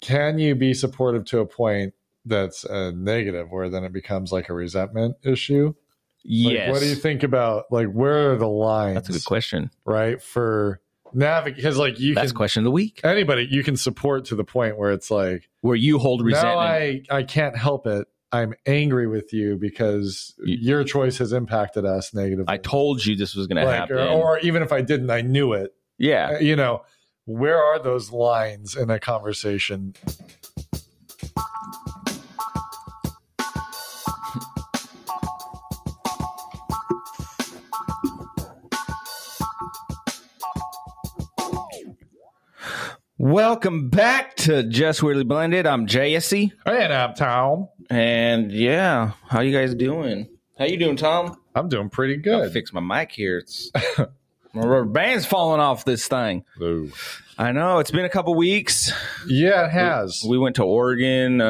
can you be supportive to a point that's negative, where then it becomes like a resentment issue? Yes. Like, what do you think about, like, where are the lines? That's a good question. Right? For navigate, because like That's question of the week. Anybody you can support to the point where it's like, where you hold resentment. Now I can't help it. I'm angry with you because your choice has impacted us negatively. I told you this was going to happen. Or even if I didn't, I knew it. Yeah. You know, where are those lines in a conversation? Welcome back to Just Weirdly Blended. I'm Jesse. And I'm Tom. And yeah, how you guys doing? How you doing, Tom? I'm doing pretty good. I'll fix my mic here. It's my rubber band's falling off this thing. Ooh. I know. It's been a couple weeks. Yeah, it has. We went to Oregon.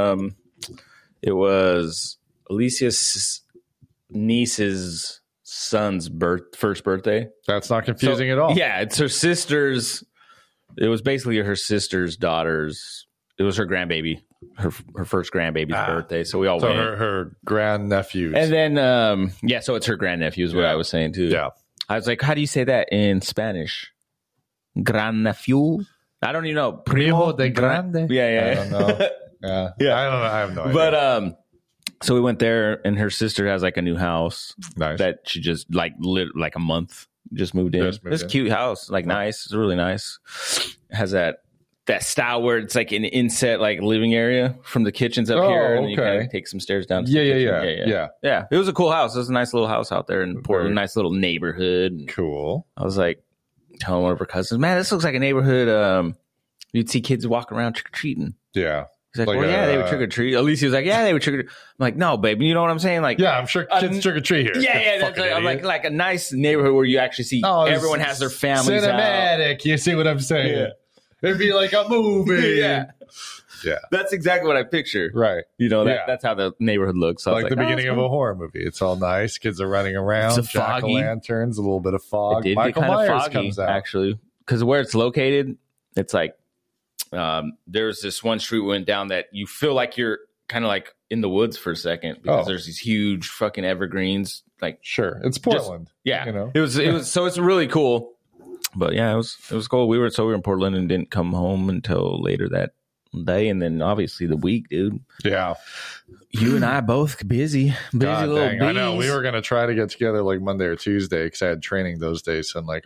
It was Alicia's niece's son's first birthday. That's not confusing at all. Yeah, it's her sister's. It was basically her sister's daughter's. It was her grandbaby, her first grandbaby's birthday. So we all went. Her grandnephews. And then, so it's her grandnephew is what I was saying too. Yeah. I was like, how do you say that in Spanish? Grandnephew? I don't even know. Primo de grande? Yeah. I don't know. Yeah. I don't know. I have no idea. But, so we went there, and her sister has like a new house. Nice. That she just like lit like a month. Just moved in. It's a cute house, like nice. It's really nice. It has that style where it's like an inset like living area from the kitchens up here, and then you kind of take some stairs down. To Yeah. It was a cool house. It was a nice little house out there in Portland, nice little neighborhood. Cool. I was like telling one of her cousins, "Man, this looks like a neighborhood. You'd see kids walking around trick or treating." Yeah. He's like, well, yeah, they would trick or treat. Alicia was like, yeah, they would trick or treat. I'm like, no, baby, you know what I'm saying? Like, yeah, I'm sure kids trick or treat here. Yeah. That's like a nice neighborhood where you actually see everyone has their families cinematic. Out. You see what I'm saying? Yeah. It'd be like a movie. Yeah. That's exactly what I picture. Right. You know, that's how the neighborhood looks. So like the beginning of a horror movie. It's all nice. Kids are running around. It's jack-o'-lanterns, a little bit of fog. It did Michael get kind Myers of foggy, comes out. actually, because where it's located, it's like there's this one street we went down that you feel like you're kind of like in the woods for a second because there's these huge fucking evergreens. Like, sure, it's Portland. You know, it was so it's really cool. But yeah, it was cool. We were in Portland and didn't come home until later that day, and then obviously the week, dude. Yeah, you and I both busy little bees. I know we were gonna try to get together like Monday or Tuesday because I had training those days. So I'm like,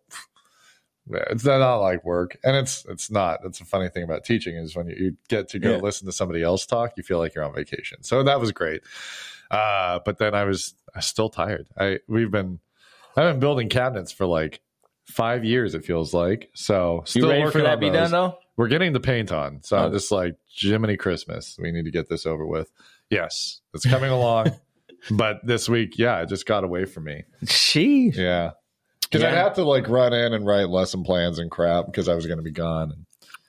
it's not like work, and it's not. That's a funny thing about teaching is when you get to go listen to somebody else talk, you feel like you're on vacation. So that was great. But then I was still tired. I've been building cabinets for like 5 years. It feels like. So still you ready working for that on to be those. done though? We're getting the paint on, so I'm just like Jiminy Christmas. We need to get this over with. Yes, it's coming along. But this week, it just got away from me. Sheesh. Yeah. Because I'd have to like run in and write lesson plans and crap because I was going to be gone.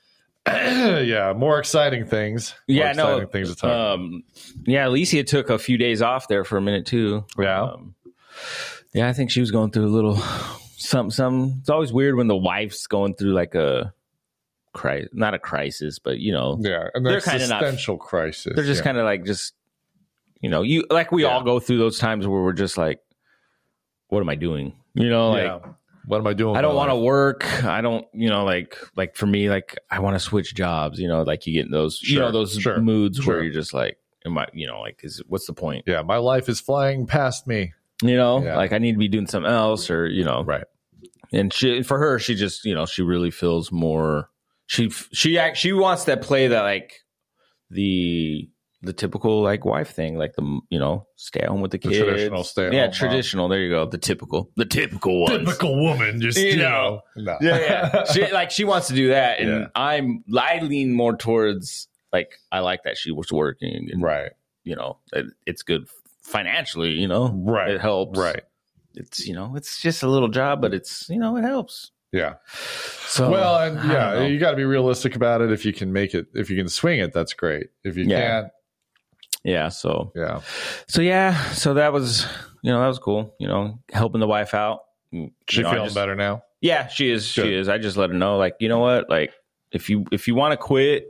More exciting things. Things to talk about. Alicia took a few days off there for a minute too. Yeah. I think she was going through a little something. It's always weird when the wife's going through like a crisis, not a crisis, but you know. Yeah, and they're kind of existential crisis. They're just kind of like you like we all go through those times where we're just like, what am I doing? You know, like, what am I doing? I don't want to work. I don't, like for me, like I want to switch jobs, like you get in those, those moods where you're just like, am I, like, what's the point? Yeah. My life is flying past me, like I need to be doing something else or, right. And for her, she just, she really feels more, she wants that play that like the typical like wife thing, like the stay at home with the kids. Traditional stay at home. Traditional. Mom. There you go. The typical ones. Typical woman, just No. Yeah. She wants to do that, and I lean more towards like I like that she was working, and, right? It's good financially. Right? It helps. Right? It's it's just a little job, but it's it helps. Yeah. So you got to be realistic about it. If you can make it, if you can swing it, that's great. If you can't. Yeah. So that was, that was cool, helping the wife out. She feeling better now? Yeah, she is. Good. She is. I just let her know, like, you know what? Like, if you want to quit,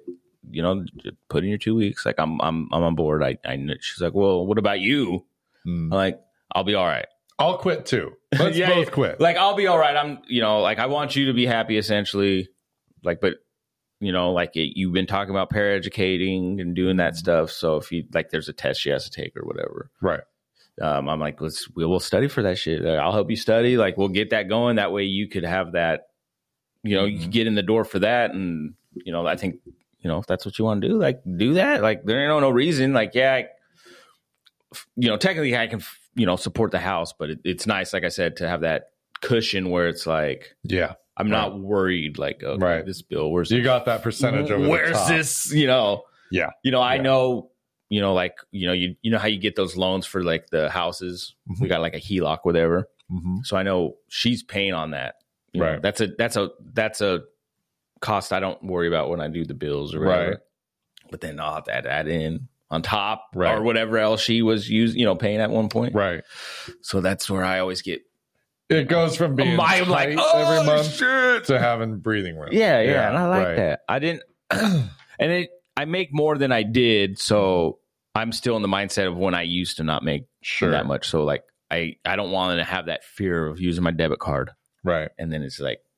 put in your 2 weeks. Like, I'm on board. She's like, well, what about you? I'm like, I'll be all right. I'll quit too. Let's both quit. Like, I'll be all right. I'm, like, I want you to be happy, essentially. Like, but, you've been talking about paraeducating and doing that stuff. So if you, like, there's a test she has to take or whatever. Right. I'm like, we'll study for that shit. I'll help you study. Like, we'll get that going. That way you could have that, you can get in the door for that. And, I think, if that's what you want to do, like, do that. Like, there ain't no reason. Like, technically I can, support the house, but it's nice, like I said, to have that cushion where it's like, I'm not worried. Like, okay, this bill, where's you got that percentage over where's the top. This, I know, like, you know how you get those loans for like the houses. We got like a HELOC, whatever. So I know she's paying on that. Right. That's a cost I don't worry about when I do the bills or whatever. Right. But then I'll have to add that in on top or whatever else she was paying at one point. Right. So that's where I always get. It goes from being tight every month to having breathing room. Yeah. And I like that. I didn't, I make more than I did. So I'm still in the mindset of when I used to not make that much. So like, I don't want to have that fear of using my debit card. Right. And then it's like,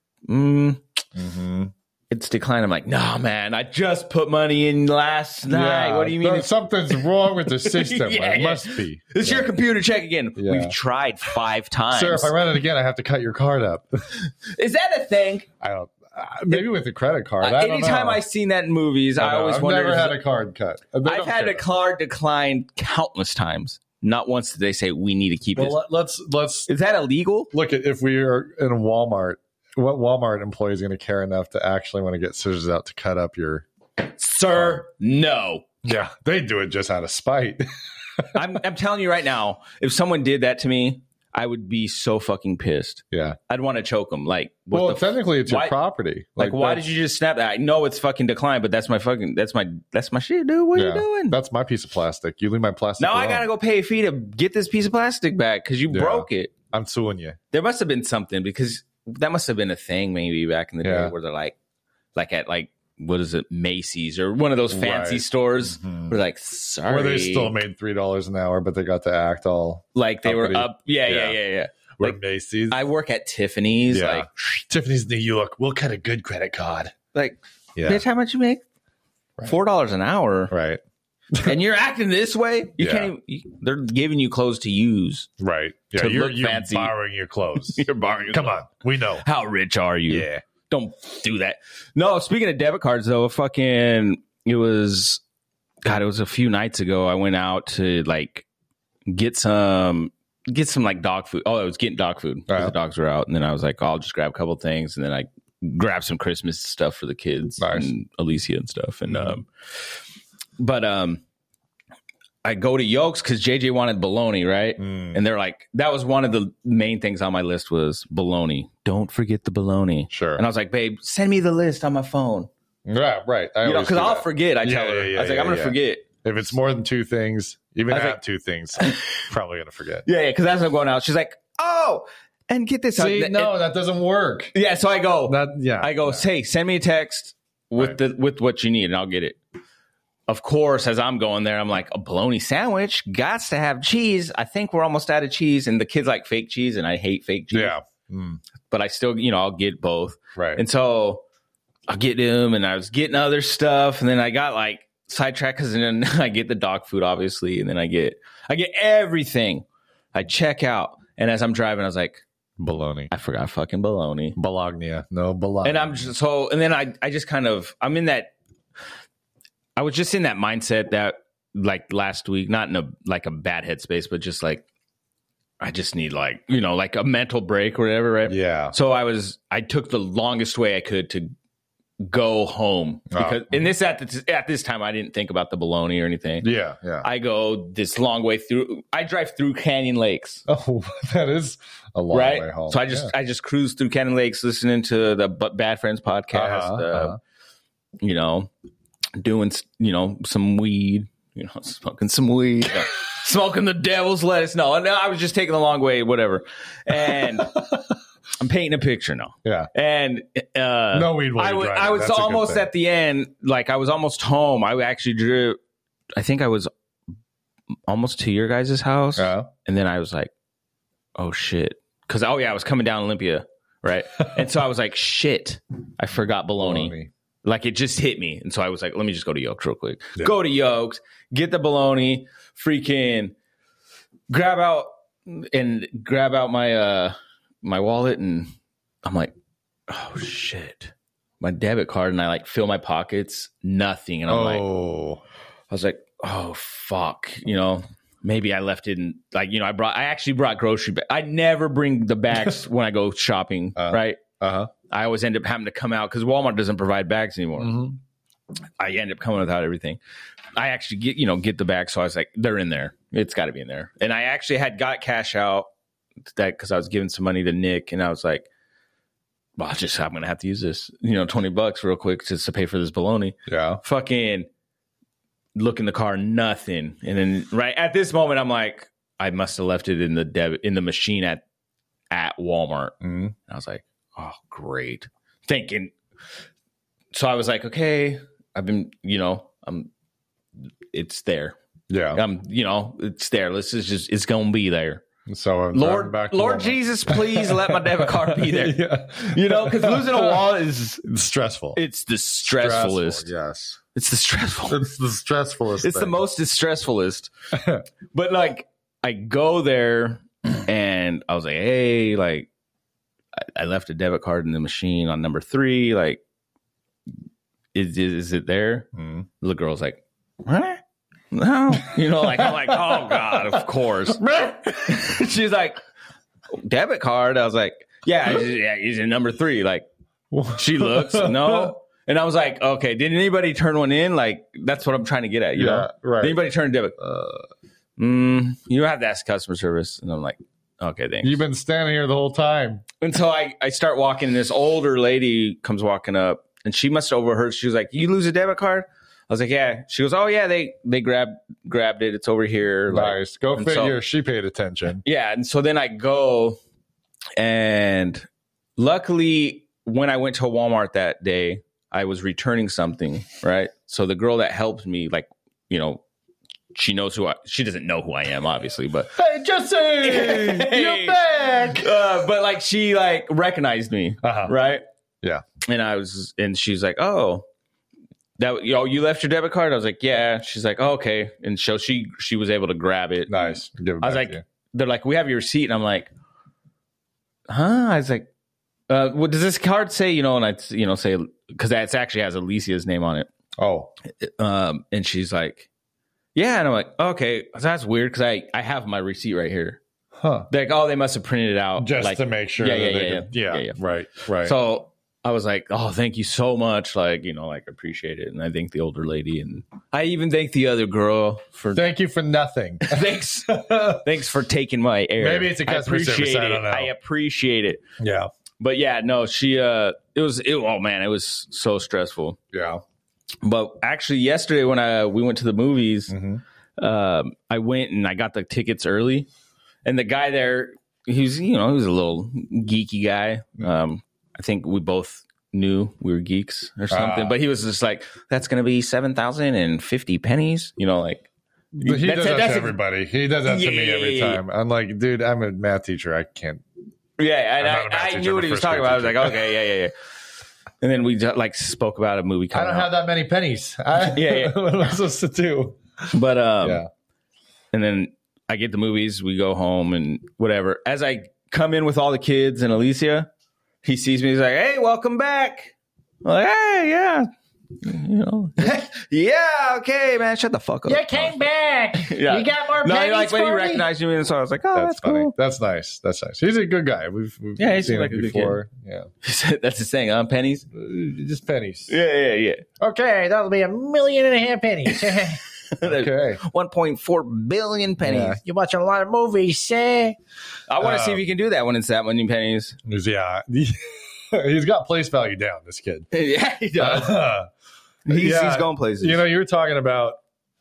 it's declined. I'm like, no, man, I just put money in last night. What do you mean? Something's wrong with the system. It must be. It's your computer check again. We've tried 5 times. Sir, if I run it again, I have to cut your card up. Is that a thing? I don't. Maybe with the credit card. Anytime I've seen that in movies, I always wonder. I've never had a card cut. I've had a card declined countless times. Not once did they say we need to keep it. Let's. Is that illegal? Look, if we are in a Walmart, what Walmart employee is going to care enough to actually want to get scissors out to cut up your? Sir, no. Yeah, they do it just out of spite. I'm telling you right now, if someone did that to me, I would be so fucking pissed. Yeah. I'd want to choke them. Like, technically it's your property. Like why did you just snap that? I know it's fucking declined, but that's my shit, dude. What are you doing? That's my piece of plastic. You leave my plastic alone. I got to go pay a fee to get this piece of plastic back because you broke it. I'm suing you. There must have been something because that must have been a thing maybe back in the day where they're like at what is it, Macy's or one of those fancy stores. We're like, sorry. Where they still made $3 an hour, but they got to act all like they were up. Yeah. Like Macy's. I work at Tiffany's. Yeah. Like Tiffany's New York. We'll cut a good credit card. Like, bitch, how much you make? $4 an hour. Right. And you're acting this way. You can't even, they're giving you clothes to use. Right. Yeah. You're fancy. Borrowing your clothes. You're borrowing your clothes. Come on. We know. How rich are you? Yeah. Don't do that. No, speaking of debit cards, though, it was a few nights ago. I went out to like get some like dog food. Oh, I was getting dog food because the dogs were out. And then I was like, I'll just grab a couple things. And then I grabbed some Christmas stuff for the kids and Alicia and stuff. And, I go to Yolks because JJ wanted bologna, right? And they're like, that was one of the main things on my list was bologna. Don't forget the bologna. Sure. And I was like, babe, send me the list on my phone. Yeah, right. Because I'll forget. I tell her. I was like, I'm going to forget. If it's more than 2 things, even at 2 things, I'm probably going to forget. Yeah, because as I'm going out, she's like, oh, and get this. See, that doesn't work. Yeah, so I go. Hey, send me a text with what you need, and I'll get it. Of course, as I'm going there, I'm like, a bologna sandwich, gots to have cheese. I think we're almost out of cheese. And the kids like fake cheese, and I hate fake cheese. Yeah. But I still, I'll get both. Right. And so I'll get them, and I was getting other stuff. And then I got like sidetracked because then I get the dog food, obviously. And then I get everything. I check out. And as I'm driving, I was like, bologna. I forgot fucking bologna. Bologna. No, bologna. And I'm just and then I just kind of, I was just in that mindset that like last week, not in a bad headspace, but just like, I just need like, like a mental break or whatever. Right. Yeah. So I took the longest way I could to go home because at this time, I didn't think about the bologna or anything. Yeah. Yeah. I go this long way through. I drive through Canyon Lakes. Oh, that is a long way home. So I just cruise through Canyon Lakes, listening to the Bad Friends podcast, doing, some weed, smoking some weed, smoking the devil's lettuce. No, I was just taking the long way, whatever. And I'm painting a picture now. Yeah. And no weed while you're driving. I was almost at the end. Like, I was almost home. I actually drew. I think I was almost to your guys' house. Yeah. And then I was like, oh, shit. Because, I was coming down Olympia, right? And so I was like, shit, I forgot bologna. Like, it just hit me. And so I was like, let me just go to Yolks real quick. Yeah. Go to Yolks, get the bologna, freaking grab out my my wallet. And I'm like, oh, shit. My debit card. And I like fill my pockets, nothing. And I'm I was like, oh, fuck, maybe I left it in, like, I actually brought grocery bags. I never bring the bags when I go shopping, right? I always end up having to come out because Walmart doesn't provide bags anymore. Mm-hmm. I end up coming without everything. I actually get the bag. So I was like, they're in there. It's got to be in there. And I actually got cash out that because I was giving some money to Nick, and I was like, well, I'm going to have to use this, $20 real quick just to pay for this bologna. Yeah. Fucking look in the car, nothing. And then right at this moment, I'm like, I must have left it in the machine at Walmart. Mm-hmm. I was like, oh, great. Thinking. So I was like, okay, I've been, it's there. Yeah. It's there. It's going to be there. So Lord Jesus, please let my debit card be there. Yeah. Because losing a wallet is stressful. It's the stressfulest. Yes. It's the stressful. It's the stressfulest. It's the most distressfulest. But like, I go there and I was like, hey, like, I left a debit card in the machine on number 3. Like, is it there? Mm. The girl's like, what? No. Like, I'm like, oh God, of course. She's like, debit card? I was like, yeah, he's in number 3. Like, she looks, no. And I was like, okay, did anybody turn one in? Like, that's what I'm trying to get at, you know? Right. Did anybody turn a debit? You have to ask customer service. And I'm like, okay, thanks. You've been standing here the whole time. And so I start walking, and this older lady comes walking up, and she must have overheard. She was like, you lose a debit card? I was like, yeah. She goes, oh, yeah, they grabbed it. It's over here. Nice. Go figure. She paid attention. Yeah. And so then I go, and luckily, when I went to Walmart that day, I was returning something, right? So the girl that helped me, like, she knows she doesn't know who I am, obviously, but hey, Jesse, you're back. But like, she like recognized me, right? Yeah. And she's like, oh, that you left your debit card? I was like, yeah. She's like, oh, okay. And so she was able to grab it. Nice. I was like, they're like, we have your receipt, and I'm like, huh? I was like, what does this card say? And I say, because that actually has Alicia's name on it. Oh. And she's like, yeah. And I'm like, okay, that's weird, because I have my receipt right here. Huh. They're like, oh, they must have printed it out. Just like, to make sure. Yeah. Right. So I was like, oh, thank you so much. Like, like, appreciate it. And I thank the older lady. And I even thank the other girl for. Thank you for nothing. Thanks for taking my air. Maybe it's a customer service. I don't know. I appreciate it. Yeah. But yeah, no, it was so stressful. Yeah. But actually, yesterday when we went to the movies, mm-hmm. I went and I got the tickets early, and the guy there, he was a little geeky guy. I think we both knew we were geeks or something, but he was just like, "That's going to be 7,050 pennies," like. But he does that to everybody. He does that to me every time. I'm like, dude, I'm a math teacher. I can't. Yeah, and I knew what he was talking about. I was like, okay, yeah. And then we like spoke about a movie coming out. I don't have that many pennies. Yeah. What am I supposed to do? But and then I get the movies. We go home and whatever. As I come in with all the kids and Alicia, he sees me. He's like, "Hey, welcome back." I'm like, "Hey, yeah." Yeah, okay, man, shut the fuck up. You came back. Yeah. You got more pennies when he recognized me, and so I was like, oh, that's cool. That's nice. He's a good guy. We've he's seen like him before. Yeah. That's his saying, pennies? Just pennies. Yeah. Okay, that'll be 1.5 million pennies. Okay. 1.4 billion pennies. Yeah. You watch a lot of movies, eh? I want to see if you can do that when it's that many pennies. Yeah. He's got place value down, this kid. Yeah, he does. He's going places. You were talking about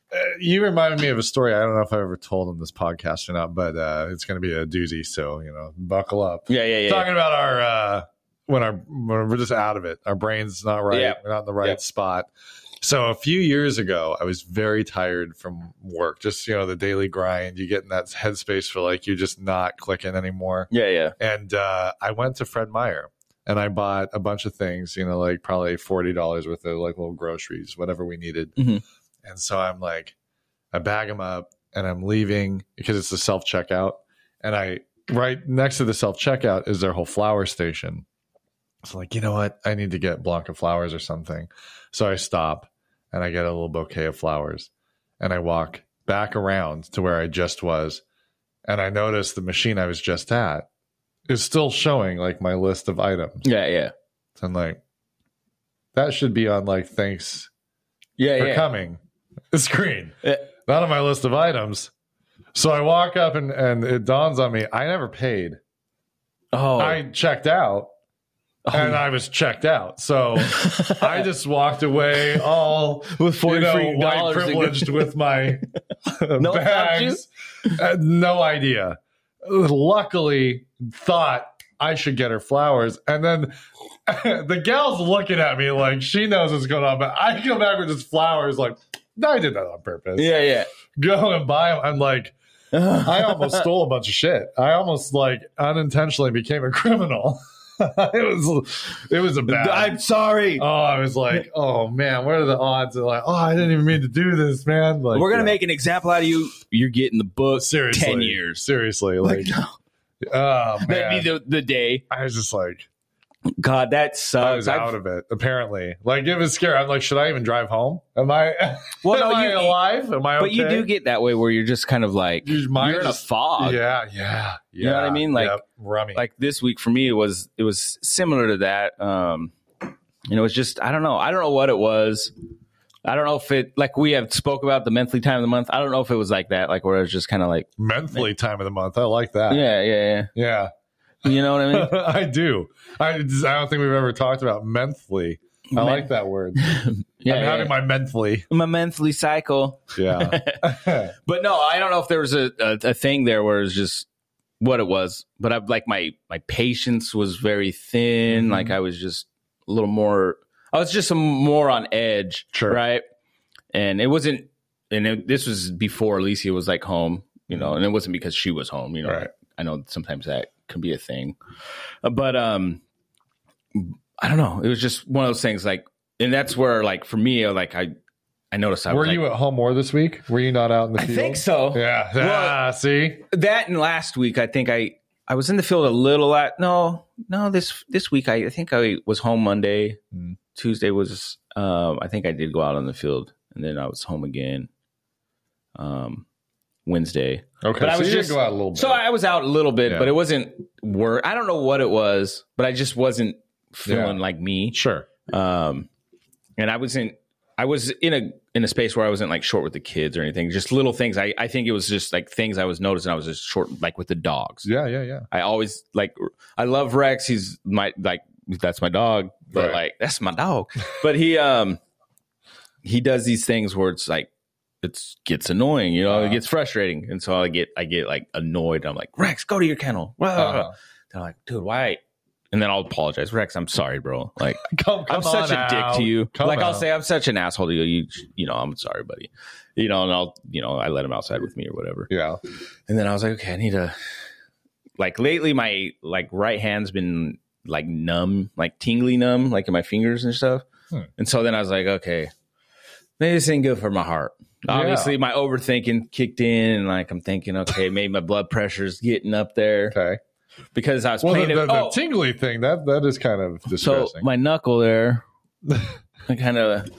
you reminded me of a story. I don't know if I ever told on this podcast or not, but it's going to be a doozy. So, buckle up. Yeah. Talking about our, when we're just out of it, our brain's not right. Yeah. We're not in the right spot. So a few years ago, I was very tired from work. Just, the daily grind. You get in that headspace for like, you're just not clicking anymore. Yeah. And I went to Fred Meyer and I bought a bunch of things, like probably $40 worth of like little groceries, whatever we needed. Mm-hmm. And so I'm like, I bag them up and I'm leaving because it's the self-checkout. And right next to the self-checkout is their whole flower station. So like, you know what? I need to get Blanca flowers or something. So I stop and I get a little bouquet of flowers and I walk back around to where I just was. And I notice the machine I was just at is still showing like my list of items. Yeah. So I'm like, that should be on like, thanks for coming. The screen. Not on my list of items. So I walk up and it dawns on me, I never paid. Oh. I checked out. And I was checked out. So I just walked away all with $43 white privileged with my bags. No idea. Luckily, thought I should get her flowers. And then the gal's looking at me like she knows what's going on. But I come back with just flowers like, I did that on purpose. Yeah. Go and buy them. I'm like, I almost stole a bunch of shit. I almost like unintentionally became a criminal. It was a bad. I'm sorry. Oh, I was like, oh man, what are the odds? Of like, I didn't even mean to do this, man. Like, we're gonna make an example out of you. You're getting the book. Seriously, 10 years. Seriously, like, no. Oh man, that'd be the day. I was just like, God, that sucks. I was out of it. Apparently, like it was scary. I'm like, should I even drive home? Am I? Well, am I alive? Am I? Okay? But you do get that way where you're just kind of like you're in a fog. Yeah. You know what I mean? Like, rummy. Like this week for me, it was similar to that. It was just I don't know what it was. I don't know if it like we have spoke about the mentally time of the month. I don't know if it was like that, like where it was just kind of like mentally time of the month. I like that. Yeah. You know what I mean? I do. I don't think we've ever talked about mentally. I like that word. I'm having my mentally cycle. Yeah. But no, I don't know if there was a thing there where it was just what it was. But I like my patience was very thin. Mm-hmm. Like I was just a little more. I was just more on edge. Sure. Right. And it wasn't. And this was before Alicia was like home. And it wasn't because she was home. Right. I know sometimes that can be a thing, but I don't know. It was just one of those things. Like, and that's where, like, for me, like I noticed. Were you at home more this week? Were you not out in the field? I think so. Yeah. Well, see that, and last week I think I was in the field a little. No. This week I think I was home Monday. Tuesday was I think I did go out on the field, and then I was home again. Wednesday. Okay, but I was just go out a little bit. So I was out a little bit, but it wasn't work. I don't know what it was, but I just wasn't feeling like me. Sure. And I was in a space where I wasn't like short with the kids or anything. Just little things. I think it was just like things I was noticing. I was just short, like with the dogs. Yeah. I always I love Rex. He's that's my dog, but like that's my dog. But he does these things where it's like. It gets annoying, it gets frustrating. And so I get like annoyed. I'm like, Rex, go to your kennel. They're like, dude, why? And then I'll apologize. Rex, I'm sorry, bro. Like, I'm such a dick to you. I'll say I'm such an asshole to you. I'm sorry, buddy. And I'll, I let him outside with me or whatever. Yeah. And then I was like, okay, I need to, like lately my like right hand's been like numb, like tingly numb, like in my fingers and stuff. And so then I was like, okay, maybe this ain't good for my heart. Obviously, my overthinking kicked in, and like I'm thinking, okay, maybe my blood pressure's getting up there. Okay, because I was playing the tingly thing that is kind of distressing. So my knuckle there, I kind of.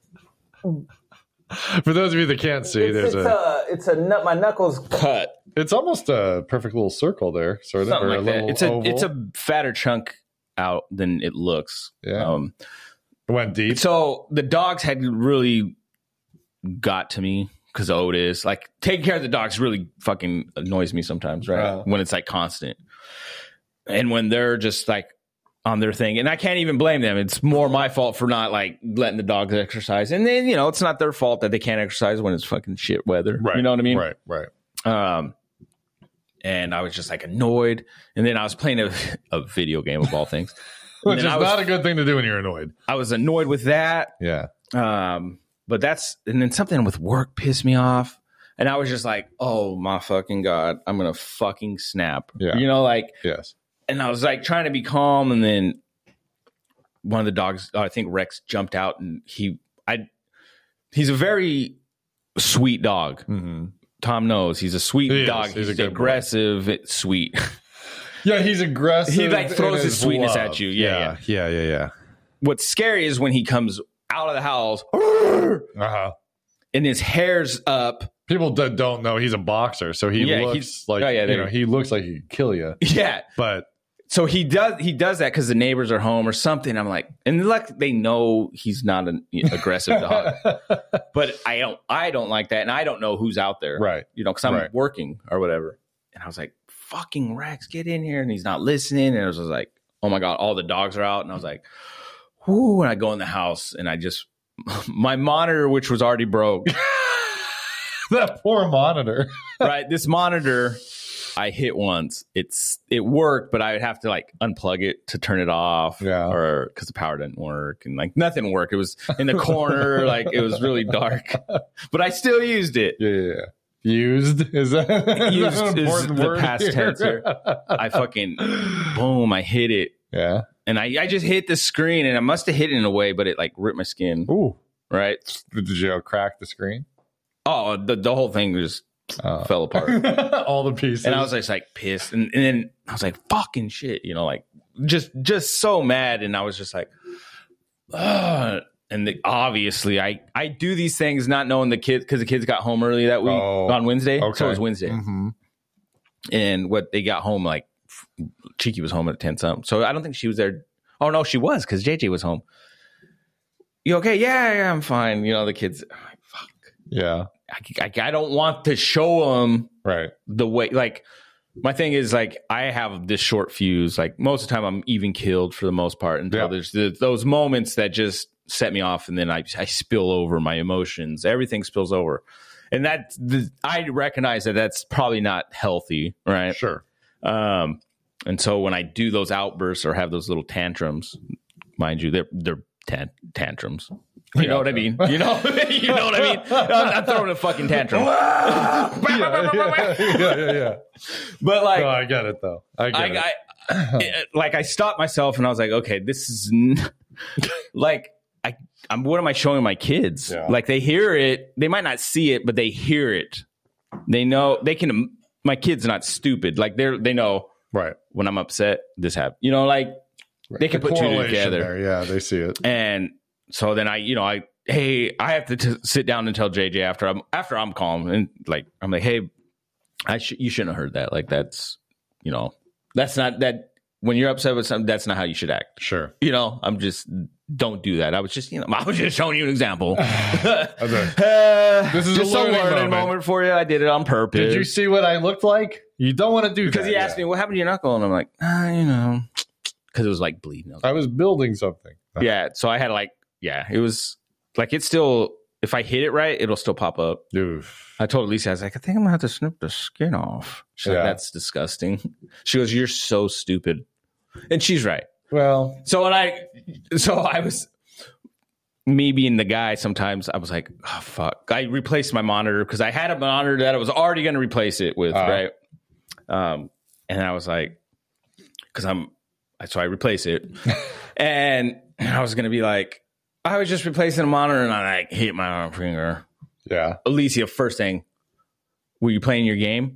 For those of you that can't see, my knuckles cut. It's almost a perfect little circle there, sort of. Something like that. It's a fatter chunk out than it looks. Yeah, it went deep. So the dogs had really got to me because Otis, like taking care of the dogs really fucking annoys me sometimes, right? When it's like constant. And when they're just like on their thing. And I can't even blame them. It's more my fault for not like letting the dogs exercise. And then, it's not their fault that they can't exercise when it's fucking shit weather. Right. You know what I mean? Right. And I was just like annoyed. And then I was playing a video game of all things. Which is not a good thing to do when you're annoyed. I was annoyed with that. Yeah. But and then something with work pissed me off. And I was just like, oh my fucking God, I'm going to fucking snap. Yeah. Yes. And I was like trying to be calm. And then one of the dogs, I think Rex, jumped out, and he's a very sweet dog. Mm-hmm. Tom knows he's a sweet dog. He's aggressive, sweet. Yeah, he's aggressive. He like throws his sweetness at you. Yeah. What's scary is when he comes out of the house and his hair's up. People that don't know, he's a boxer, so he looks like he looks like he could kill you. Yeah, but so he does that because the neighbors are home or something. I'm like, and like they know he's not an aggressive dog, but I don't like that, and I don't know who's out there, right? Because I'm working or whatever. And I was like, "Fucking Rex, get in here!" And he's not listening. And I was like, "Oh my God, all the dogs are out." And I was like, "Whoo!" And I go in the house, and I just my monitor, which was already broke. That poor monitor. Right. This monitor I hit once. It worked, but I would have to like unplug it to turn it off. Yeah. Or because the power didn't work and like nothing worked. It was in the corner. Like it was really dark, but I still used it. Yeah. Used? Is that used is the past tense here? I fucking boom. I hit it. Yeah. And I just hit the screen, and I must have hit it in a way, but it like ripped my skin. Ooh. Right. Did you crack the screen? Oh, the whole thing just fell apart. All the pieces. And I was just like pissed. And then I was like, fucking shit, like just so mad. And I was just like, ugh. And obviously I do these things not knowing the kids, because the kids got home early that week on Wednesday. Okay. So it was Wednesday. Mm-hmm. And what they got home, like Cheeky was home at 10 something. So I don't think she was there. Oh no, she was, because JJ was home. You okay? Yeah, I'm fine. The kids. Yeah. I don't want to show them the way, like, my thing is, like, I have this short fuse. Like, most of the time I'm even killed for the most part until there's those moments that just set me off, and then I spill over my emotions. Everything spills over. And I recognize that that's probably not healthy, right? Sure. And so when I do those outbursts or have those little tantrums, mind you, they're tantrums. You know what I mean? You know what I mean? I'm throwing a fucking tantrum. Yeah. But like, no, I get it though. I stopped myself, and I was like, okay, this is like, what am I showing my kids? Yeah. Like, they hear it. They might not see it, but they hear it. They know they can. My kid's not stupid. Like, they know when I'm upset, this happens. Like, they can put two together. There. Yeah, they see it. And so then I have to sit down and tell JJ after I'm calm, and like, I'm like, hey, you shouldn't have heard that. Like, that's, that's not that, when you're upset with something, that's not how you should act. Sure. I'm just, don't do that. I was just, I was just showing you an example. This is just a learning moment for you. I did it on purpose. Did you see what I looked like? You don't want to do that. Because he asked me, what happened to your knuckle? And I'm like, because it was like bleeding. I was building something. Yeah. So I had it was like, it's still, if I hit it right, it'll still pop up. Oof. I told Alicia, I was like, I think I'm going to have to snip the skin off. She's like, that's disgusting. She goes, you're so stupid. And she's right. Well, so I was, me being the guy, sometimes I was like, oh, fuck. I replaced my monitor because I had a monitor that I was already going to replace it with, right? And I was like, so I replaced it. And I was going to be like, I was just replacing a monitor, and I like hit my arm finger. Yeah. Alicia, first thing, were you playing your game?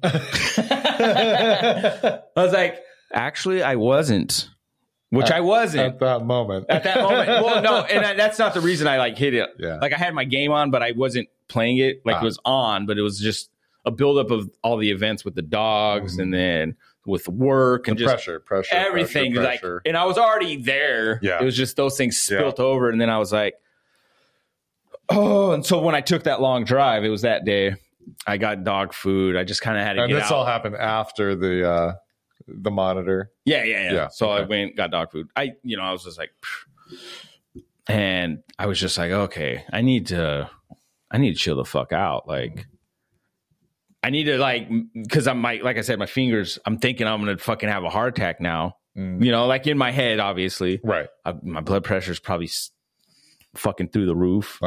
I was like, actually, I wasn't. Which I wasn't. At that moment. Well, no, and that's not the reason I like hit it. Yeah. Like, I had my game on, but I wasn't playing it. Like, it was on, but it was just a buildup of all the events with the dogs, and then with work and just pressure, everything. pressure. Like, and I was already there. Yeah. It was just those things spilt over, and then I was like, oh. And so when I took that long drive, it was that day. I got dog food. I just kind of had to get out. And this all happened after the the monitor. Yeah. So I went, got dog food. I was just like, and I was just like, okay, I need to chill the fuck out. Like, I need to because like I said, my fingers, I'm thinking I'm going to fucking have a heart attack now. Like in my head, obviously. Right. My blood pressure is probably fucking through the roof.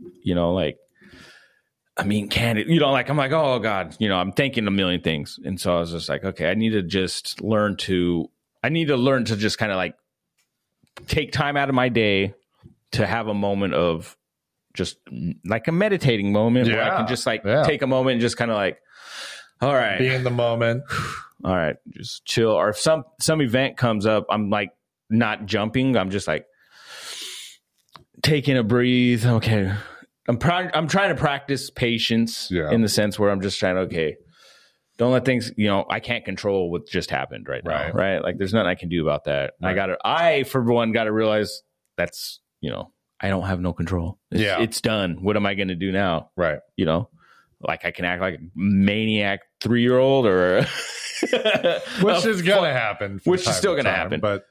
Can it, I'm like, oh God, I'm thinking a million things. And so I was just like, okay, I need to learn to just kind of like take time out of my day to have a moment of just like a meditating moment where I can just take a moment and just kind of like, all right, be in the moment. All right, just chill. Or if some event comes up, I'm like not jumping. I'm just like taking a breathe. Okay. I'm trying to practice patience in the sense where I'm just trying to, okay, don't let things, I can't control what just happened right now. Right. Like there's nothing I can do about that. Right. I for one got to realize that's, I don't have no control. It's done. What am I going to do now? Right. Like I can act like a maniac 3-year-old or which is going to happen. Which is still going to happen. But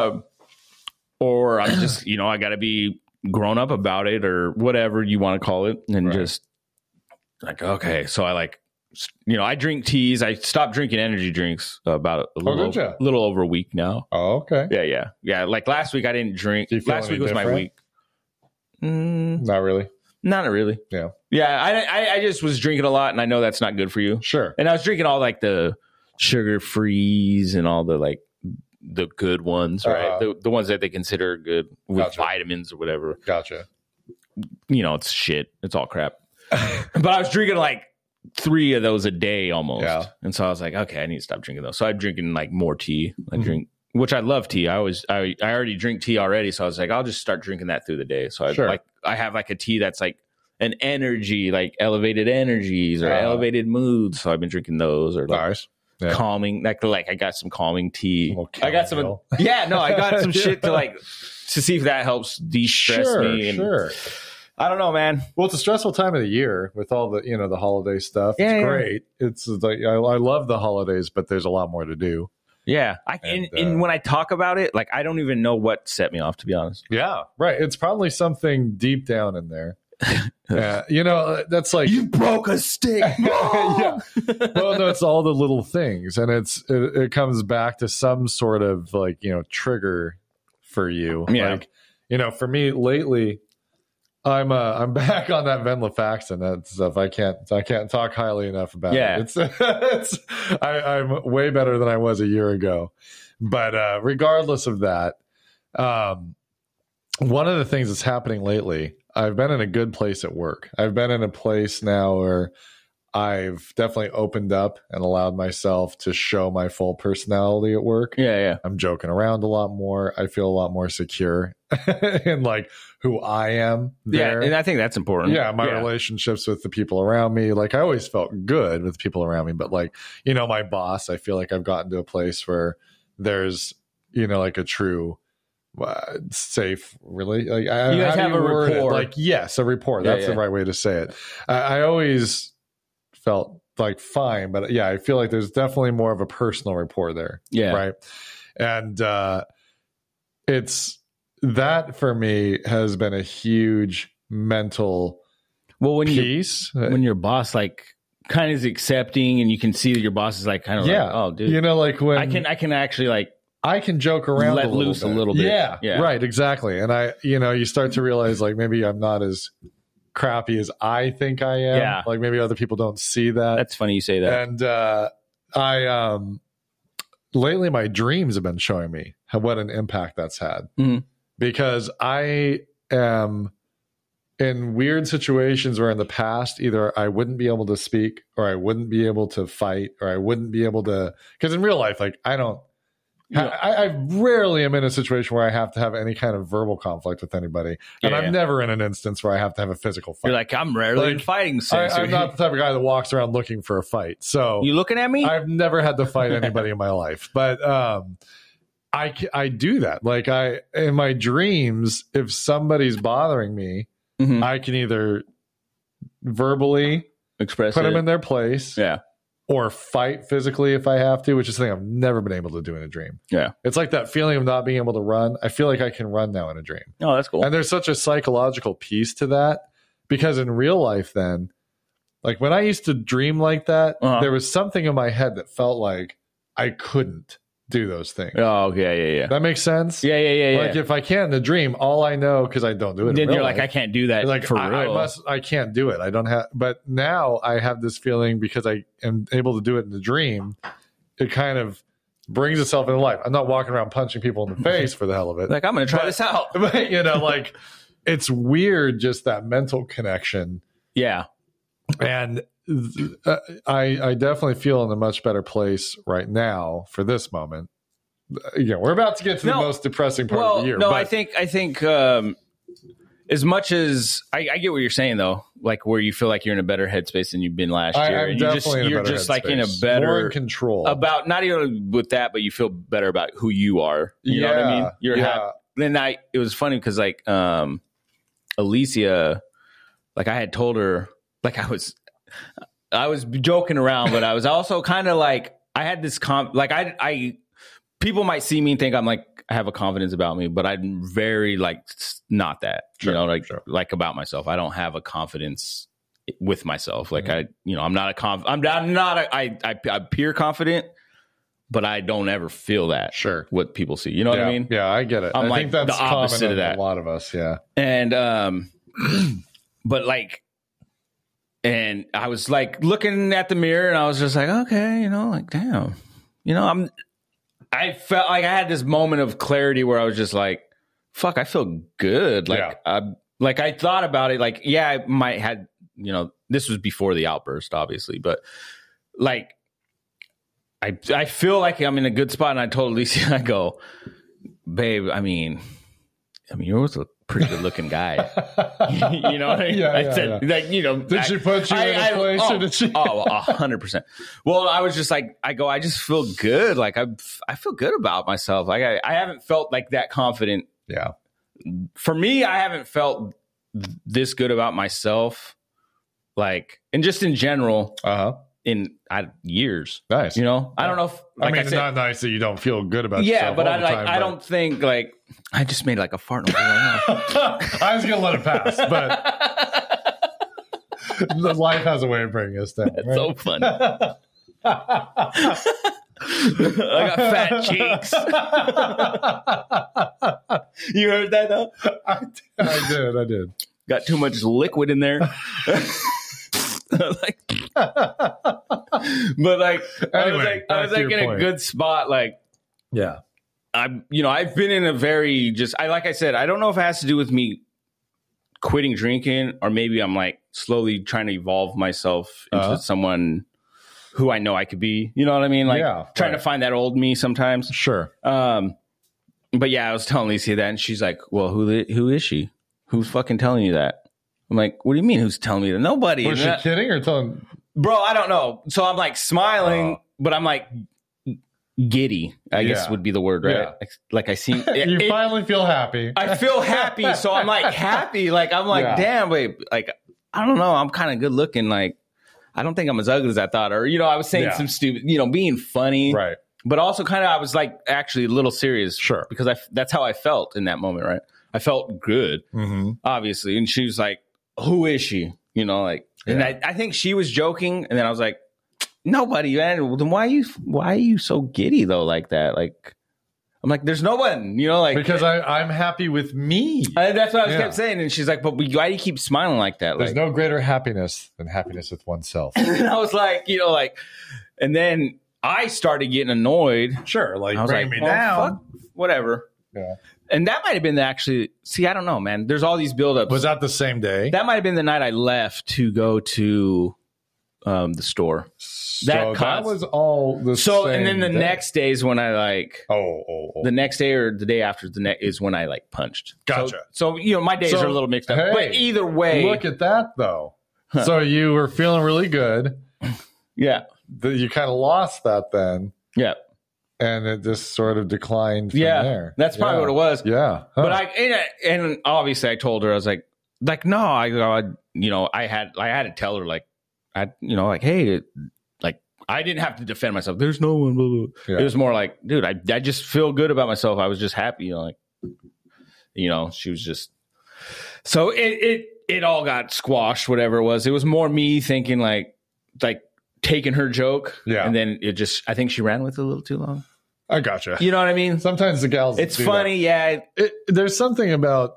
or I'm just, I got to be grown up about it or whatever you want to call it. And just like, okay. So I I drink teas. I stopped drinking energy drinks about a little over a week now. Oh, okay. Yeah. Like last week I didn't drink. Last week was my week. Not really. Not really. Yeah. Yeah. I just was drinking a lot and I know that's not good for you. Sure. And I was drinking all like the sugar frees and all the the good ones, right? The ones that they consider good with vitamins or whatever. Gotcha. It's shit. It's all crap. But I was drinking like 3 of those a day almost. Yeah. And so I was like, okay, I need to stop drinking those. So I'm drinking like more tea. Which I love tea. I already drink tea already. So I was like, I'll just start drinking that through the day. So I have like a tea that's like an energy, like elevated energies or elevated moods. So I've been drinking those or nice. Yeah. Calming, like I got some calming tea. I got some, I got some shit to see if that helps de-stress me. And sure. I don't know, man. Well, it's a stressful time of the year with all the, the holiday stuff. It's great. It's like, I love the holidays, but there's a lot more to do. Yeah. And when I talk about it, like, I don't even know what set me off, to be honest. Yeah. Right. It's probably something deep down in there. Yeah, that's like you broke a stick. Yeah. Well, no, it's all the little things, and it comes back to some sort of trigger for you. Yeah. Like, for me lately, I'm back on that venlafaxine, that stuff. I can't talk highly enough about it. I'm way better than I was a year ago. But regardless of that, one of the things that's happening lately, I've been in a good place at work. I've been in a place now where I've definitely opened up and allowed myself to show my full personality at work. Yeah. I'm joking around a lot more. I feel a lot more secure in who I am there. Yeah, and I think that's important. Yeah, my relationships with the people around me. Like, I always felt good with the people around me, but my boss, I feel like I've gotten to a place where there's, a true safe, really. Like, you guys have a rapport. Yes, a rapport. That's the right way to say it. I always felt fine, but I feel like there's definitely more of a personal rapport there. Yeah. Right. And it's that for me has been a huge mental piece. When your boss kind of is accepting and you can see that your boss is kind of oh, dude. When I can actually I can joke around, let loose a little bit. Yeah. Right. Exactly. And you start to realize maybe I'm not as crappy as I think I am. Yeah. Maybe other people don't see that. That's funny you say that. And I lately my dreams have been showing me what an impact that's had. Mm-hmm. Because I am in weird situations where in the past either I wouldn't be able to speak or I wouldn't be able to fight or I wouldn't be able to, because in real life, I rarely am in a situation where I have to have any kind of verbal conflict with anybody. And I'm never in an instance where I have to have a physical fight. You're like, I'm rarely in fighting sense. I'm not the type of guy that walks around looking for a fight. So you looking at me? I've never had to fight anybody in my life. But I do that. In my dreams, if somebody's bothering me, I can either verbally express put them in their place. Yeah. or fight physically if I have to, which is something I've never been able to do in a dream. Yeah. It's like that feeling of not being able to run. I feel like I can run now in a dream. Oh, that's cool. And there's such a psychological piece to that, because in real life then, like when I used to dream like that, there was something in my head that felt like I couldn't do those things. Oh, yeah. That makes sense? Yeah. Like if I can't in the dream, all I know, because I don't do it. Then in you're real like, life, I can't do that. like for real. I can't do it. I don't have. But now I have this feeling, because I am able to do it in the dream. It kind of brings itself into life. I'm not walking around punching people in the face for the hell of it. Like, I'm going to try this out. But like it's weird, just that mental connection. Yeah. And I definitely feel in a much better place right now for this moment. We're about to get to the most depressing part of the year. No, I think as much as I get what you're saying though, like where you feel like you're in a better headspace than you've been last year. You're just like in a better, more in control about, not even with that, but you feel better about who you are. You know what I mean? You're happy. Then it was funny because like Alicia, like I had told her, like I was joking around, but I was also kind of like, I had this people might see me and think I'm like, I have a confidence about me, but I'm very like not that, like about myself. I don't have a confidence with myself. Like I appear confident, but I don't ever feel that. Sure. What people see, you know what I mean? Yeah, I get it. I think that's the opposite of that. A lot of us. Yeah. And, but like, and I was like looking at the mirror and I was just like, okay, like, damn, I felt like I had this moment of clarity where I was just like, fuck, I feel good. Like, I thought about it. Like, yeah, I might had, this was before the outburst, obviously, but like, I feel like I'm in a good spot. And I told Alicia, I go, babe, I mean, you're a pretty good looking guy. You know what I mean? I said, like, did she put you in a place or did she? 100%. Well, I was just like, I just feel good. Like I feel good about myself. Like I haven't felt like that confident. Yeah. For me, I haven't felt this good about myself. Like, and just in general, in years. Nice. I don't know if, like it's not nice that you don't feel good about yourself. Yeah, but I don't think like, I just made like a fart noise right now. I was gonna let it pass, but life has a way of bringing us down. It's so funny. I got fat cheeks. You heard that though? I did. Got too much liquid in there. Like, but like, anyway, I was like in a good spot. Like, yeah. I've been in a very like I said, I don't know if it has to do with me quitting drinking or maybe I'm like slowly trying to evolve myself into someone who I know I could be. You know what I mean? Like trying to find that old me sometimes. Sure. But yeah, I was telling Lisa that and she's like, well, who is she? Who's fucking telling you that? I'm like, what do you mean who's telling me that? Nobody. Was she kidding or telling? Bro, I don't know. So I'm like smiling, but I'm like giddy, I guess would be the word, right? Yeah. Like I see you finally feel happy. I feel happy, so I'm like happy. Like I'm like, damn, babe. Like I don't know, I'm kind of good looking. Like I don't think I'm as ugly as I thought, or I was saying some stupid, being funny, right? But also kind of I was like actually a little serious, sure, because that's how I felt in that moment, right? I felt good, obviously, and she was like, "Who is she?" And I think she was joking, and then I was like, nobody, man. Then why are you so giddy though, like that? Like, I'm like, there's no one, because I'm happy with me. That's what I kept saying, and she's like, but why do you keep smiling like that? There's no greater happiness than happiness with oneself. And I was like, and then I started getting annoyed. Sure, like I was bring me down, fuck, whatever. Yeah. And that might have been I don't know, man. There's all these buildups. Was that the same day? That might have been the night I left to go to the store. So that was all the same and then the next day is when I like the next day or the day after is when I like punched. Gotcha. So my days are a little mixed up. Hey, but either way, look at that though. So you were feeling really good. Yeah. You kind of lost that then. Yeah. And it just sort of declined from there. That's probably what it was. Yeah. Huh. But and obviously I told her, I was like no, I had to tell her like, hey, like I didn't have to defend myself. There's no one. Blah, blah. Yeah. It was more like, dude, I just feel good about myself. I was just happy. She was just. So it all got squashed. Whatever it was more me thinking like taking her joke. Yeah, and then I think she ran with it a little too long. I gotcha. You know what I mean? Sometimes the gals. It's funny, that. Yeah. There's something about.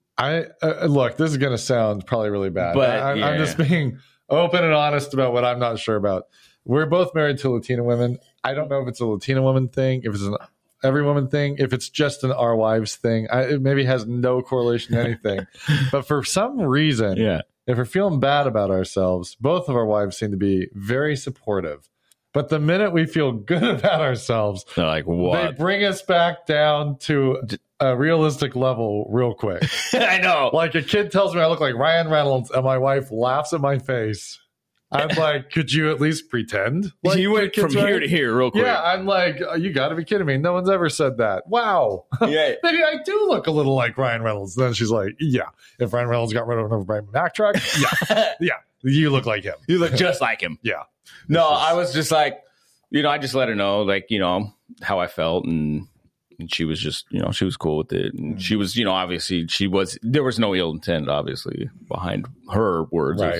Look, this is going to sound probably really bad, but I'm just being open and honest about what I'm not sure about. We're both married to Latina women. I don't know if it's a Latina woman thing, if it's an every woman thing, if it's just an our wives thing. It maybe has no correlation to anything. But for some reason, if we're feeling bad about ourselves, both of our wives seem to be very supportive. But the minute we feel good about ourselves, they're like, what? They bring us back down to a realistic level real quick. I know. Like a kid tells me I look like Ryan Reynolds and my wife laughs at my face. I'm like, could you at least pretend? Like, you went from here to here real quick. Yeah, I'm like, you got to be kidding me. No one's ever said that. Wow. Yeah. Maybe I do look a little like Ryan Reynolds. Then she's like, yeah. If Ryan Reynolds got rid of a Mack truck, yeah, you look like him. You look just like him. Yeah. No, I was just like, I just let her know, like, how I felt. And she was just, she was cool with it. And she was, obviously, there was no ill intent, obviously, behind her words. Right.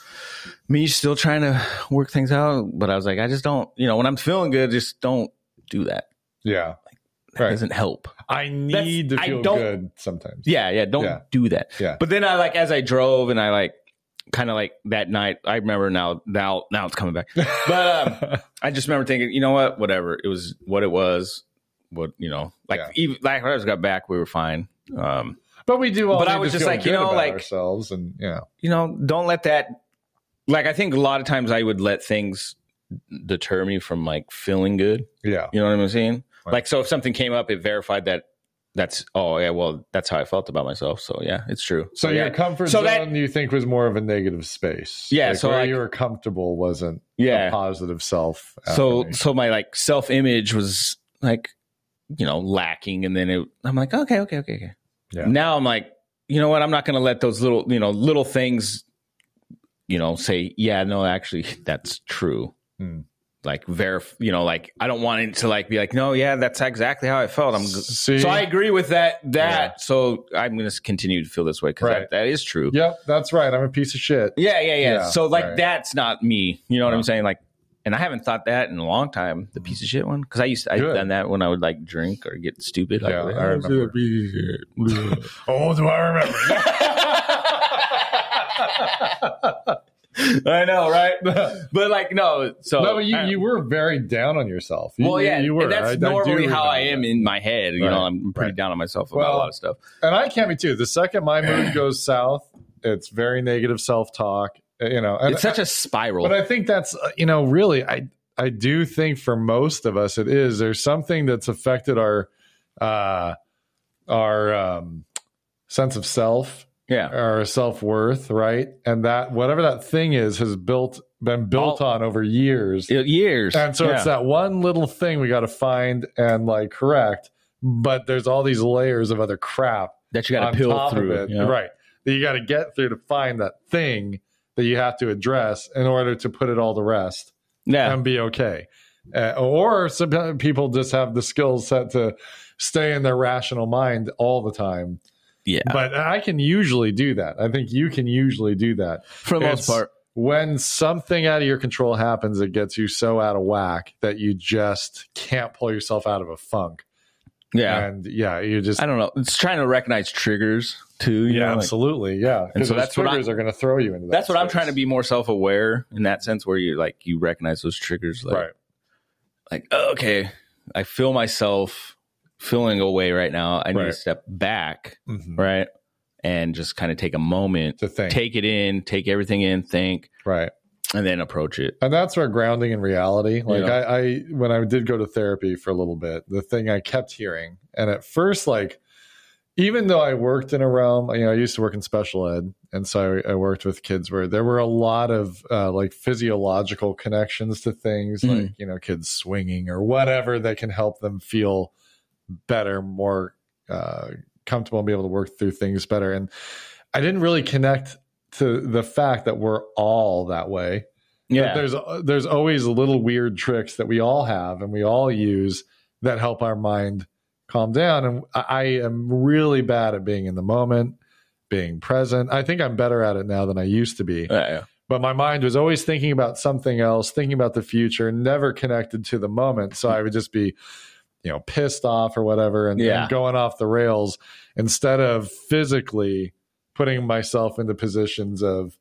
Me still trying to work things out. But I was like, I just don't, when I'm feeling good, just don't do that. Yeah. That doesn't help. I need to feel good sometimes. Yeah. Don't do that. Yeah. But then as I drove and I kind of that night, I remember now it's coming back. But I just remember thinking, you know what, whatever. It was what it was. Even when I got back, we were fine. But we do all. But I was just like, ourselves, and don't let that. I think a lot of times I would let things deter me from feeling good. Yeah, you know what I'm saying. Right. So if something came up, it verified that. That's that's how I felt about myself. So yeah, it's true. So your comfort zone you think was more of a negative space. Yeah. So where you were comfortable wasn't a positive self. So my self-image was lacking. And then I'm like, okay. Yeah. Now I'm like, you know what? I'm not going to let those little things, say, yeah, no, actually that's true. I don't want it to be like, no, yeah, that's exactly how I felt. So I agree with that. Yeah. So I'm going to continue to feel this way because that is true. Yep, that's right. I'm a piece of shit. Yeah. So that's not me. You know what I'm saying? And I haven't thought that in a long time. The piece of shit one, because I've done that when I would drink or get stupid. I remember. Oh, do I remember? I know, right? But no. So no, you were very down on yourself. You were. That's normally how I am in my head. I'm pretty down on myself about a lot of stuff. And I can be too. The second my mood goes south, it's very negative self-talk. It's such a spiral. But I think that's really, I do think for most of us it is. There's something that's affected our sense of self. Yeah. Or self-worth, right? And that whatever that thing is has been built on over years. And so it's that one little thing we got to find and correct, but there's all these layers of other crap that you got to peel through. Right. That you got to get through to find that thing that you have to address in order to put it all to rest and be okay. Or some people just have the skill set to stay in their rational mind all the time. Yeah. But I can usually do that. I think you can usually do that. For the most part. When something out of your control happens that gets you so out of whack that you just can't pull yourself out of a funk. Yeah. And you just... I don't know. It's trying to recognize triggers too. Absolutely. Yeah. And so that's triggers are going to throw you into that. That's what I'm trying to be more self-aware in that sense where you you recognize those triggers. Right. Okay, I feel myself feeling away right now. I need to step back, right? And just kind of take a moment to think. Take it in, take everything in, think. Right. And then approach it. And that's where grounding in reality. I when I did go to therapy for a little bit, the thing I kept hearing, and at first, even though I worked in a realm, I used to work in special ed. And so I worked with kids where there were a lot of physiological connections to things kids swinging or whatever that can help them feel better, more comfortable and be able to work through things better. And I didn't really connect to the fact that we're all that way. Yeah. There's always little weird tricks that we all have and we all use that help our mind calm down. And I am really bad at being in the moment, being present. I think I'm better at it now than I used to be. Yeah. But my mind was always thinking about something else, thinking about the future, never connected to the moment. So I would just be, pissed off or whatever and going off the rails instead of physically putting myself into positions of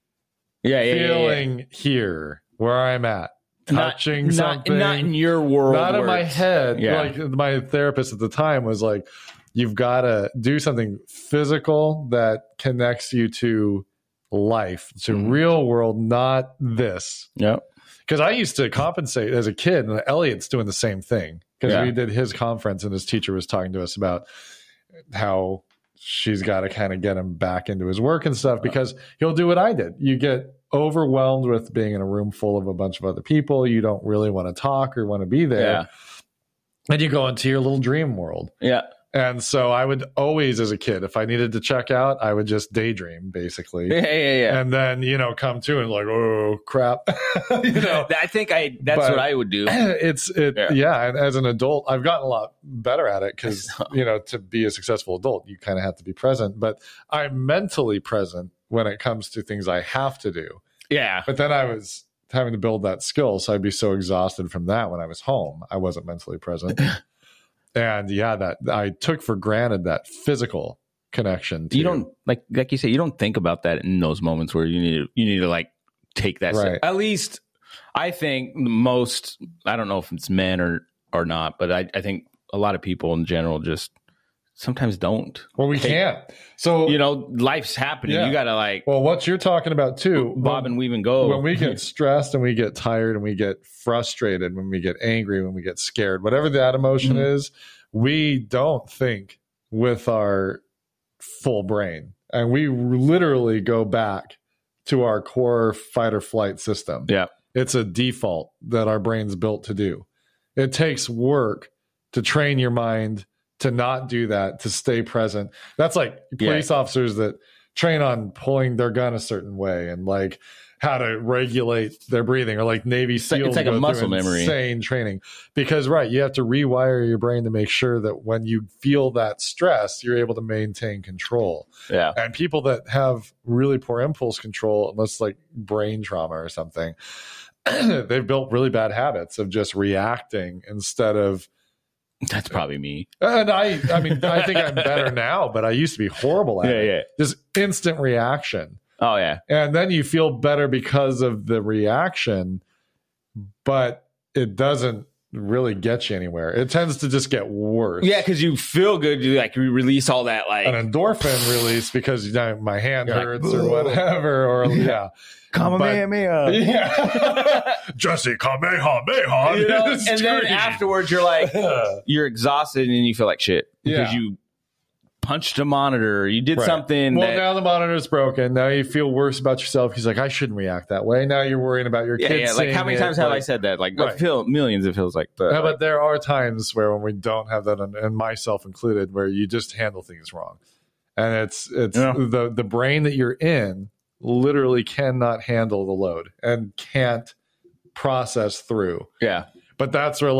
feeling here where I'm at. Touching something. Not in your world. Not in my head. Yeah. Like my therapist at the time was like, you've got to do something physical that connects you to life, to real world, not this. Yeah. Because I used to compensate as a kid, and Elliot's doing the same thing. Because we did his conference, and his teacher was talking to us about how she's got to kind of get him back into his work and stuff, because he'll do what I did. You get overwhelmed with being in a room full of a bunch of other people. You don't really want to talk or want to be there. Yeah. And you go into your little dream world. Yeah. And so I would always, as a kid, if I needed to check out, I would just daydream, basically. Yeah. And then, come to and like, oh, crap. I think that's what I would do. And as an adult, I've gotten a lot better at it because, to be a successful adult, you kind of have to be present. But I'm mentally present when it comes to things I have to do. Yeah. But then I was having to build that skill. So I'd be so exhausted from that when I was home. I wasn't mentally present. And that I took for granted that physical connection. You don't like you say, you don't think about that in those moments where you need to like take that step. At least I think most, I don't know if it's men or not, but I think a lot of people in general just sometimes don't. Well, we can't. So, life's happening. You got to well, what you're talking about too, bob and weave and go. When we get stressed and we get tired and we get frustrated, when we get angry, when we get scared, whatever that emotion is, we don't think with our full brain. And we literally go back to our core fight or flight system. Yeah. It's a default that our brain's built to do. It takes work to train your mind to not do that, to stay present. That's like police officers that train on pulling their gun a certain way and like how to regulate their breathing, or like Navy SEALs. It's like a muscle memory. Insane training. Because, you have to rewire your brain to make sure that when you feel that stress, you're able to maintain control. Yeah. And people that have really poor impulse control, unless like brain trauma or something, they've built really bad habits of just reacting instead of. That's probably me. And I think I'm better now, but I used to be horrible at it. Yeah. Just instant reaction. Oh, yeah. And then you feel better because of the reaction, but it doesn't really get you anywhere. It tends to just get worse. Yeah, because you feel good. You release all that an endorphin release because my hand hurts or whatever. Or Kamehameha. Yeah. Jesse Kamehameha. And then afterwards you're like, you're exhausted and you feel like shit because you punched a monitor. You did something. Well, now the monitor's broken. Now you feel worse about yourself. He's like, I shouldn't react that way. Now you're worrying about your kids. Yeah. Like how many times have I said that? Like millions. It feels like. But there are times where when we don't have that, and myself included, where you just handle things wrong, and it's the brain that you're in literally cannot handle the load and can't process through. Yeah. But that's where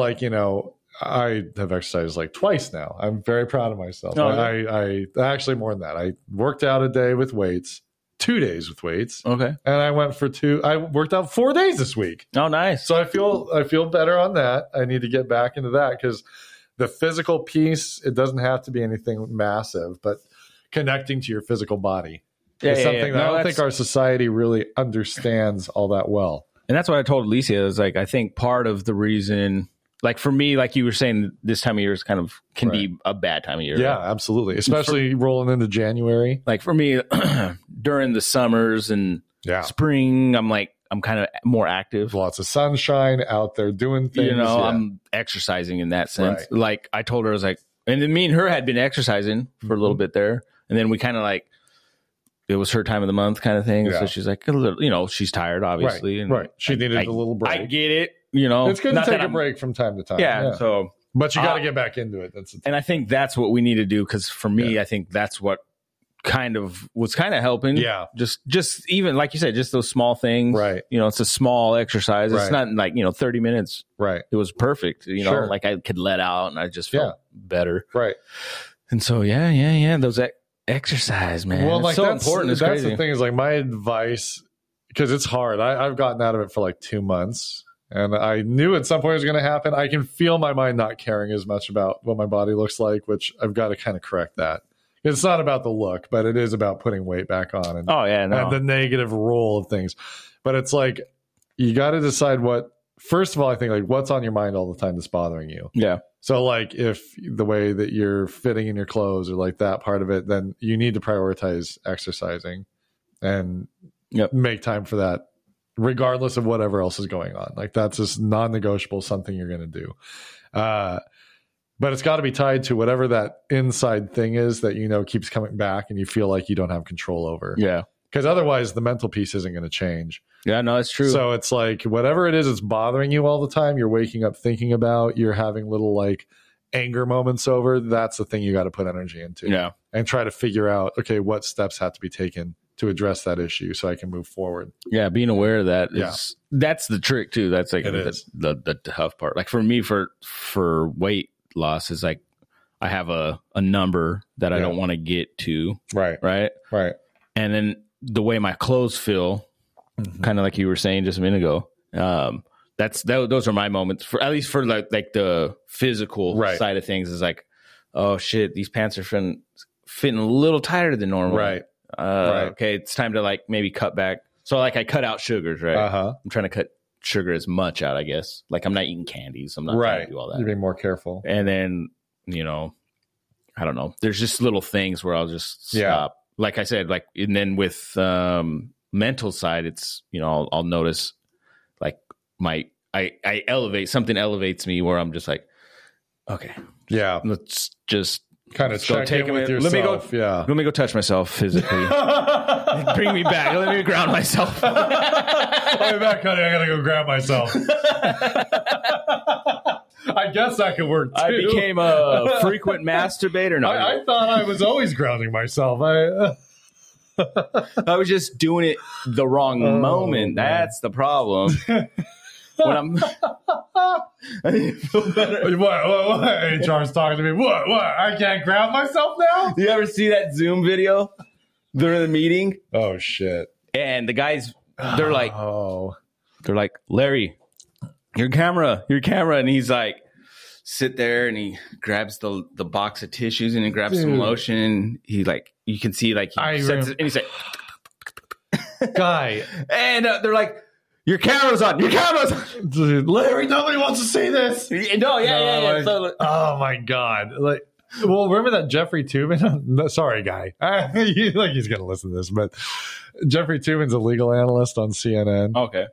I have exercised like twice now. I'm very proud of myself. Oh, I actually more than that. I worked out a day with weights, 2 days with weights. Okay. And I went for I worked out 4 days this week. Oh, nice. So I feel better on that. I need to get back into that because the physical piece, it doesn't have to be anything massive, but connecting to your physical body is something that I don't think our society really understands all that well. And that's what I told Alicia. Is like, I think part of the reason, like for me, like you were saying, this time of year is can be a bad time of year. Yeah, right? Absolutely. Especially rolling into January. Like for me, during the summers and spring, I'm kind of more active. Lots of sunshine out there doing things. I'm exercising in that sense. Right. Like I told her, I was like, and then me and her had been exercising for a little bit there. And then we kind of like, it was her time of the month kind of thing. Yeah. So she's like, a little, she's tired, obviously. Right. She needed a little break. I get it. It's good to take a break from time to time. Yeah. So, but you got to get back into it. And I think that's what we need to do. Cause for me, I think that's what was kind of helping. Yeah. Just even like you said, just those small things. Right. It's a small exercise. It's not like, 30 minutes. Right. It was perfect. Like I could let out and I just felt better. Right. And so, yeah. Those exercise, man. Well, like so important. It's that's crazy. the thing is like my advice, because it's hard. I've gotten out of it for like 2 months. And I knew at some point it was going to happen. I can feel my mind not caring as much about what my body looks like, which I've got to kind of correct that. It's not about the look, but it is about putting weight back on and the negative role of things. But it's like, you got to decide first of all, I think like what's on your mind all the time that's bothering you. Yeah. So like if the way that you're fitting in your clothes or like that part of it, then you need to prioritize exercising and make time for that, regardless of whatever else is going on. Like that's just non-negotiable, something you're going to do. But it's got to be tied to whatever that inside thing is that, keeps coming back and you feel like you don't have control over. Yeah. Because otherwise the mental piece isn't going to change. Yeah, no, it's true. So it's like whatever it is that's bothering you all the time, you're waking up thinking about, you're having little like anger moments over, that's the thing you got to put energy into. Yeah. And try to figure out, okay, what steps have to be taken to address that issue so I can move forward. Yeah, being aware of that that's the trick too. That's like the tough part. Like for me, for weight loss is like I have a number that I don't want to get to. Right. And then the way my clothes feel, kind of like you were saying just a minute ago, those are my moments for at least for like the physical side of things is like, oh shit, these pants are fitting a little tighter than normal. Right. Okay, it's time to like maybe cut back. So like I cut out sugars, right? I'm trying to cut sugar as much out, I guess. Like I'm not eating candies. I'm not trying to do all that. You're being more careful. And then, I don't know. There's just little things where I'll just stop. Like I said, like, and then with mental side, it's, I'll notice like I elevate, something elevates me where I'm just like, okay. Yeah. Let's just kind of check in with yourself. Let me go touch myself physically. Bring me back. Let me ground myself. I'll be back, honey. I gotta go ground myself. I guess that could work too. I became a frequent masturbator. No, I thought I was always grounding myself. I was just doing it the wrong moment. Man. That's the problem. When I'm, I feel better. What? HR's talking to me. What? I can't ground myself now? You ever see that Zoom video during the meeting? Oh shit! And the guys, they're like, Larry, your camera, and he's like, sit there, and he grabs the box of tissues and he grabs some lotion. And he like, you can see like he sets it, and he's like, guy, and they're like. Your camera's on. Dude, Larry, nobody wants to see this. No, yeah. Like, oh my god! Like, well, remember that Jeffrey Toobin? No, sorry, guy. Like he's gonna listen to this, but Jeffrey Toobin's a legal analyst on CNN. Okay.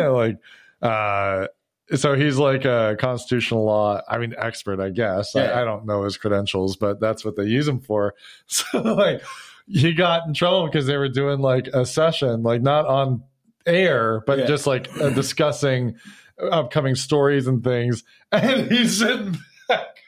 So he's like a constitutional law, expert, I guess. Yeah. I don't know his credentials, but that's what they use him for. So like, he got in trouble because they were doing like a session, like not on air, but just like discussing upcoming stories and things, and he's sitting back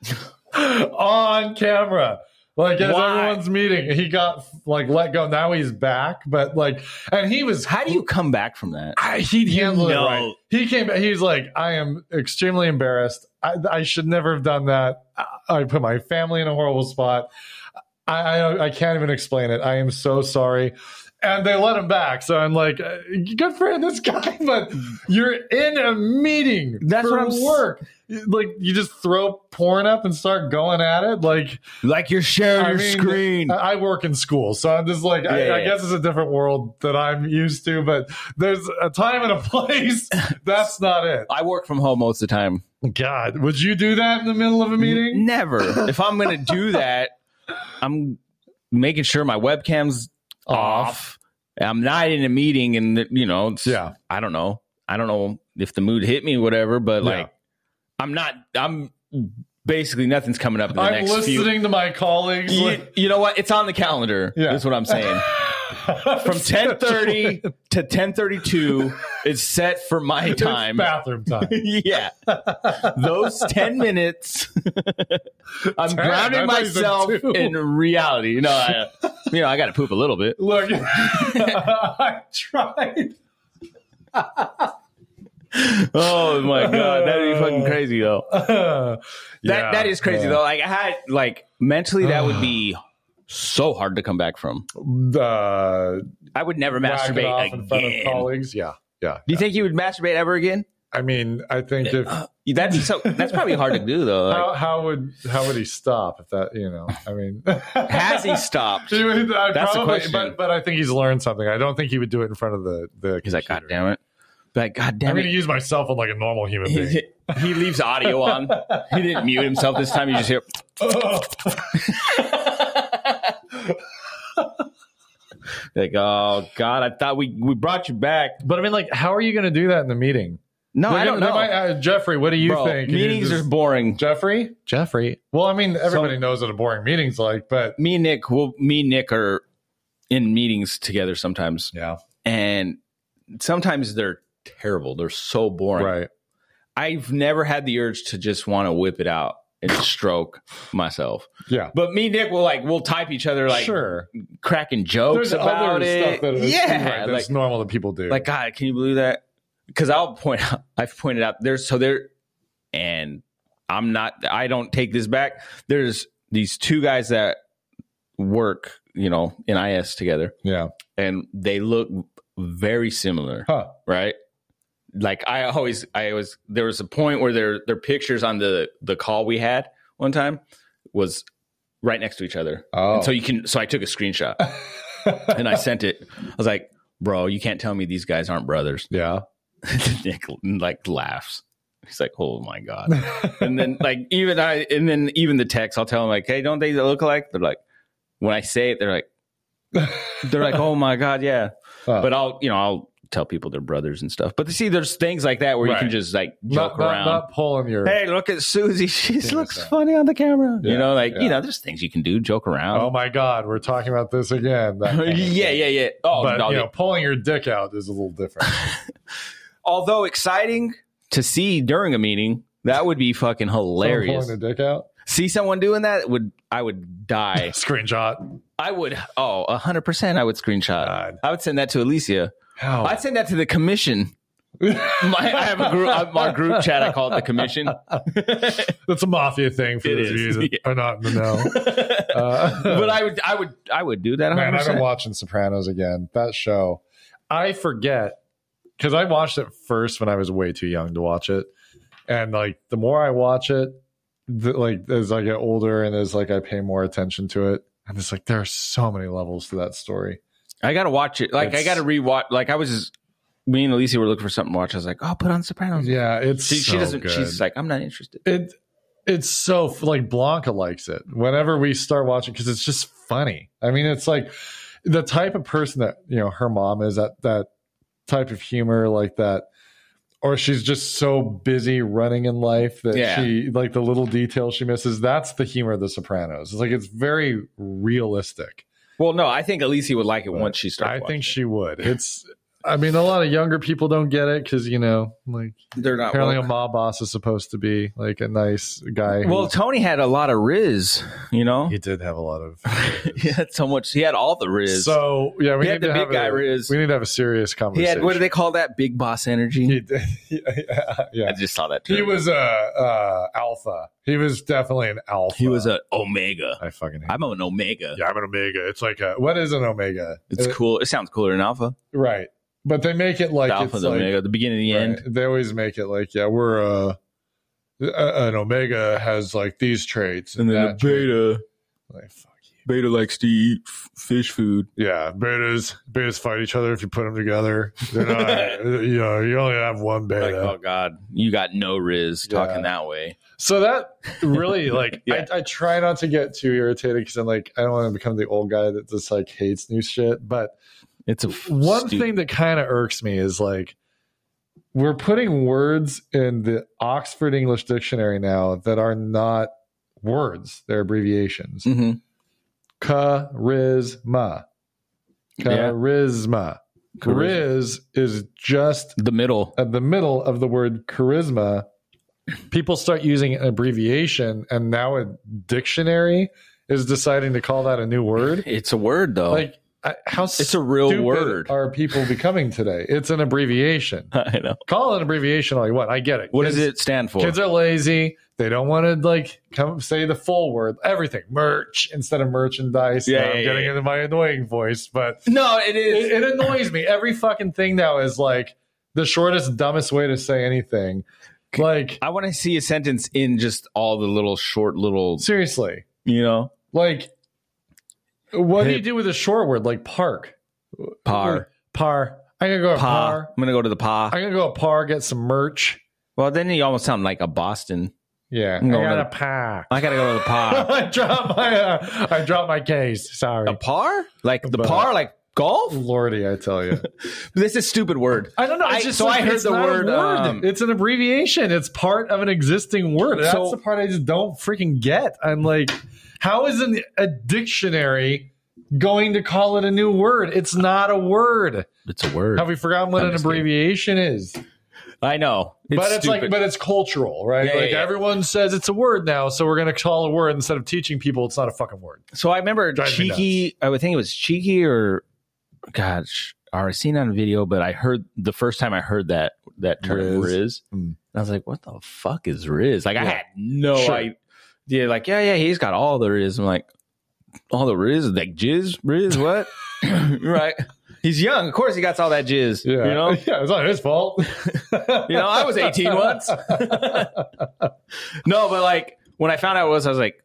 on camera like as everyone's meeting. He got like let go. Now he's back, but like, and he was. How do you come back from that? He handled it right. He came back. He's like, I am extremely embarrassed. I should never have done that. I put my family in a horrible spot. I can't even explain it. I am so sorry. And they let him back. So I'm like, good for this guy, but you're in a meeting. That's for what I'm work. Like, you just throw porn up and start going at it. Like you're sharing your screen. I work in school. So I'm just like, I guess it's a different world that I'm used to, but there's a time and a place. That's not it. I work from home most of the time. God, would you do that in the middle of a meeting? Never. If I'm going to do that, I'm making sure my webcam's off. I'm not in a meeting, and I don't know if the mood hit me, whatever. But like, I'm basically nothing's coming up in the next few. I'm listening to my colleagues. You know what? It's on the calendar. Yeah. That's what I'm saying. from 10:30 to 10:32 is set for my time. It's bathroom time. Yeah. Those 10 minutes, I'm grounding myself in reality. You know, I got to poop a little bit. Look, I tried. Oh my God, that'd be fucking crazy though. That is crazy though. Like I had mentally that would be so hard to come back from. I would never masturbate again. In front of colleagues. Yeah. Do you think you would masturbate ever again? I mean, I think if that's probably hard to do though. Like, how would he stop if that? I mean, has he stopped? That's the question. But I think he's learned something. I don't think he would do it in front of the. He's like, God damn it. Like, God damn it. I'm going to use my cell phone like a normal human being. He leaves audio on. He didn't mute himself this time. You just hear. Like, oh, God, I thought we brought you back. But I mean, like, how are you going to do that in the meeting? No, I don't know. Jeffrey, what do you think? Meetings are boring. Jeffrey? Well, I mean, everybody knows what a boring meeting's like, but. Me and Nick are in meetings together sometimes. Yeah. And sometimes they're terrible. They're so boring. Right. I've never had the urge to just want to whip it out and stroke myself. Yeah. But me and Nick we'll type each other like cracking jokes about it. Stuff that's normal that people do. Like, God, can you believe that? Because I've pointed out and I don't take this back. There's these two guys that work, in IS together. Yeah. And they look very similar. Huh. Right. Like I always there was a point where their pictures on the call we had one time was right next to each other. Oh. And so I took a screenshot and I sent it. I was like, bro, you can't tell me these guys aren't brothers. Yeah. Nick like laughs. He's like, oh my God. And then even the text, I'll tell him like, hey, don't they look alike? They're like, when I say it, they're like, oh my God, yeah. But I'll tell people they're brothers and stuff. But see, there's things like that where you can just like joke around. Not pulling your. Hey, look at Susie. She looks funny on the camera. Yeah. There's things you can do, joke around. Oh my God, we're talking about this again. Yeah. Oh, but pulling your dick out is a little different. Although exciting to see during a meeting, that would be fucking hilarious. Pulling their dick out. See someone doing that I would die. Screenshot. I would. 100%. I would screenshot. God. I would send that to Alicia. How? I'd send that to the commission. I have a group. Our group chat. I call it the commission. That's a mafia thing for those of you that are not in the know. But I would do that. 100%. Man, I've been watching Sopranos again. That show, I forget because I watched it first when I was way too young to watch it, and like the more I watch it, as I get older and as I pay more attention to it, and it's like there are so many levels to that story. I gotta watch it. I gotta rewatch. Me and Alicia were looking for something to watch. I was like, "Oh, put on Sopranos." Yeah, she doesn't. Good. She's like, "I'm not interested." It's so Blanca likes it. Whenever we start watching, because it's just funny. I mean, it's like the type of person that her mom is. That type of humor like that, or she's just so busy running in life that she the little details she misses. That's the humor of The Sopranos. It's very realistic. Well, no, I think Alicia would like it once she starts. I think she would. A lot of younger people don't get it because they're not. Apparently, a mob boss is supposed to be a nice guy. Well, Tony had a lot of Riz. He did have a lot of. He had so much. He had all the Riz. So yeah, we had the big guy Riz. We need to have a serious conversation. He had, what do they call that? Big boss energy. He did. Yeah, I just saw that. Term. He was a alpha. He was definitely an alpha. He was an omega. I fucking hate I'm an omega. Yeah, I'm an omega. It's what is an omega? It's cool. It sounds cooler than alpha. Right. But they make it like alpha, it's the omega, the beginning and the end. They always make it we're an omega has these traits, and then the beta, fuck you. Beta likes to eat fish food. Yeah, betas fight each other if you put them together. They're not, you only have one beta. Oh God, you got no Riz talking that way. So that really I try not to get too irritated because I'm I don't want to become the old guy that just hates new shit, but. It's one thing that kind of irks me is we're putting words in the Oxford English Dictionary now that are not words; they're abbreviations. Mm-hmm. Charisma. Charisma. Riz is just the middle. At the middle of the word charisma. People start using an abbreviation, and now a dictionary is deciding to call that a new word. It's a word, though. Like, how it's a real word are people becoming today? It's an abbreviation. I know. Call it an abbreviation all you want. I get it. What does it stand for? Kids are lazy. They don't want to like come say the full word. Everything merch instead of merchandise. I'm getting into my annoying voice, but no, it is. It annoys me. Every fucking thing now is like the shortest, dumbest way to say anything. Like, I want to see a sentence in just all the little short little. Seriously, like. What do you do with a short word like park? Par. I'm gonna go to Par. I'm gonna go to the Pa. I'm gonna go to Par, get some merch. Well, then you almost sound like a Boston. Yeah, I got a Pa. I gotta go to the Pa. I dropped my case. Sorry. A Par? Like the Par? Like golf? Lordy, I tell you. This is a stupid word. I don't know. I heard the word. It's an abbreviation. It's part of an existing word. That's the part I just don't freaking get. I'm like, how is a dictionary going to call it a new word? It's not a word. It's a word. Have we forgotten what an abbreviation is? I know. But it's cultural, right? Everyone says it's a word now, so we're going to call a word instead of teaching people it's not a fucking word. So I remember Cheeky, I would think it was Cheeky or, gosh, I seen it on a video, but I heard the first time I heard that term Riz. And I was like, what the fuck is Riz? Like, I had no idea. Yeah, like, he's got all the Riz. I'm like, all the Riz? Like, jizz? Riz? What? Right. He's young. Of course he got all that jizz. Yeah. Yeah, it's not his fault. I was 18 once. No, but like, when I found out what it was, I was like,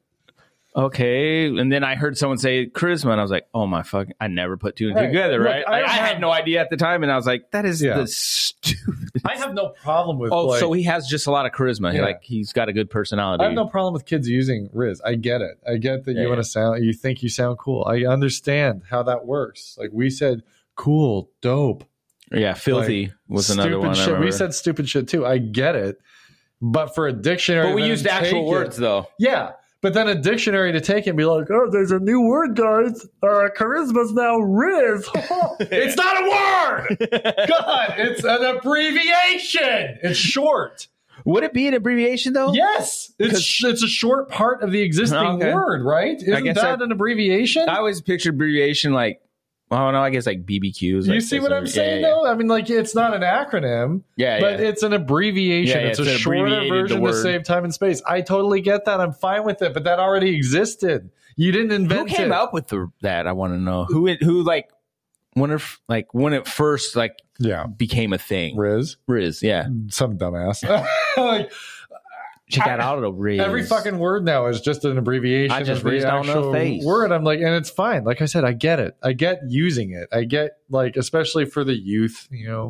okay. And then I heard someone say charisma, and I was like, oh my fuck, I never put two and two together, right? Look, I had no idea at the time, and I was like, that is the stupid. I have no problem with so he has just a lot of charisma. Yeah. He's got a good personality. I have no problem with kids using Riz. I get it. I get that you want to you think you sound cool. I understand how that works. Like we said, cool, dope. Yeah, filthy was another one. Shit. We said stupid shit too. I get it. But for a dictionary, but we used actual words though. Yeah. But then a dictionary to take it and be like, oh, there's a new word, guys. Charisma's now Riz. It's not a word. God, it's an abbreviation. It's short. Would it be an abbreviation, though? Yes. It's a short part of the existing word, right? Isn't that an abbreviation? I always pictured abbreviation like, I don't know, I guess like BBQs. You see what I'm saying, though? I mean, like, it's not an acronym, but it's an abbreviation. It's a shorter version to save time and space. I totally get that. I'm fine with it, but that already existed. You didn't invent it. Who came up with that? I want to know. Who like, when it first became a thing? Riz, yeah. Some dumbass. Like, check out the Riz. Every fucking word now is just an abbreviation. I just raised on the face word. I'm like, and it's fine. Like I said, I get it. I get using it. I get, like, especially for the youth,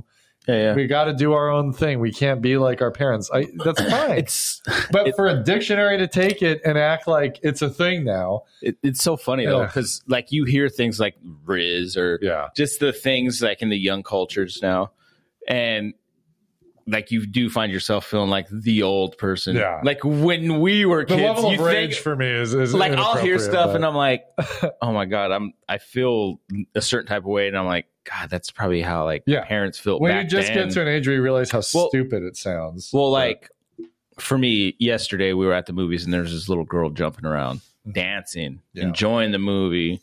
we got to do our own thing. We can't be like our parents. That's fine. But for a dictionary to take it and act like it's a thing now, it's so funny though, because like you hear things like Riz or just the things like in the young cultures now, and like you do find yourself feeling like the old person. Yeah. Like when we were kids, the level of rage for me is like I'll hear stuff and I'm like, oh my God, I feel a certain type of way, and I'm like, God, that's probably how parents feel. When back you just then. Get to an age where you realize how stupid it sounds. Well, like for me, yesterday we were at the movies and there's this little girl jumping around, dancing, enjoying the movie.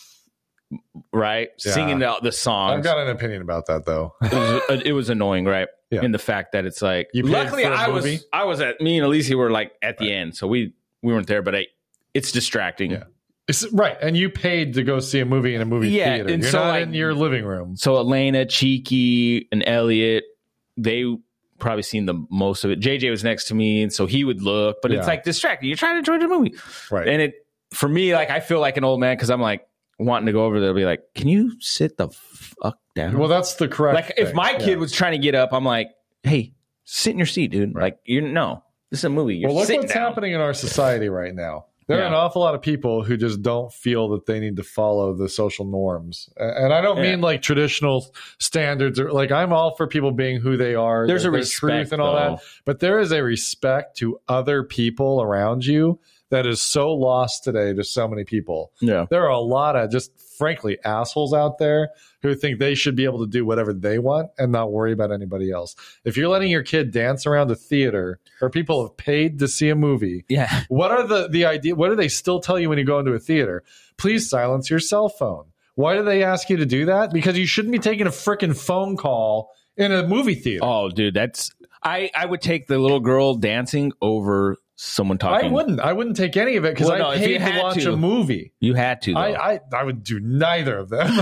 Right, singing the songs. I've got an opinion about that though. It was annoying, right? Yeah. In the fact that it's like, luckily I was at me and Alicia were like at the end, so we weren't there, but it's distracting. Yeah, it's right. And you paid to go see a movie in a movie theater. And you're not in your living room. So Elena, Cheeky, and Elliot, they probably seen the most of it. JJ was next to me, and so he would look, but it's like distracting. You're trying to enjoy the movie, right? And for me, like I feel like an old man because I'm like wanting to go over there, be like, can you sit the fuck down? Well, that's the correct like if my kid was trying to get up, I'm like, hey, sit in your seat, dude. Right. Like this is a movie. You're look what's happening in our society right now. There are an awful lot of people who just don't feel that they need to follow the social norms. And I don't mean like traditional standards or like I'm all for people being who they are. There's a respect and all that. But there is a respect to other people around you that is so lost today to so many people. Yeah. There are a lot of just frankly assholes out there who think they should be able to do whatever they want and not worry about anybody else. If you're letting your kid dance around a theater or people have paid to see a movie, what are the idea? What do they still tell you when you go into a theater? Please silence your cell phone. Why do they ask you to do that? Because you shouldn't be taking a freaking phone call in a movie theater. Oh, dude, I would take the little girl dancing over someone talking. I wouldn't take any of it because I paid to watch a movie. You had to. I would do neither of them.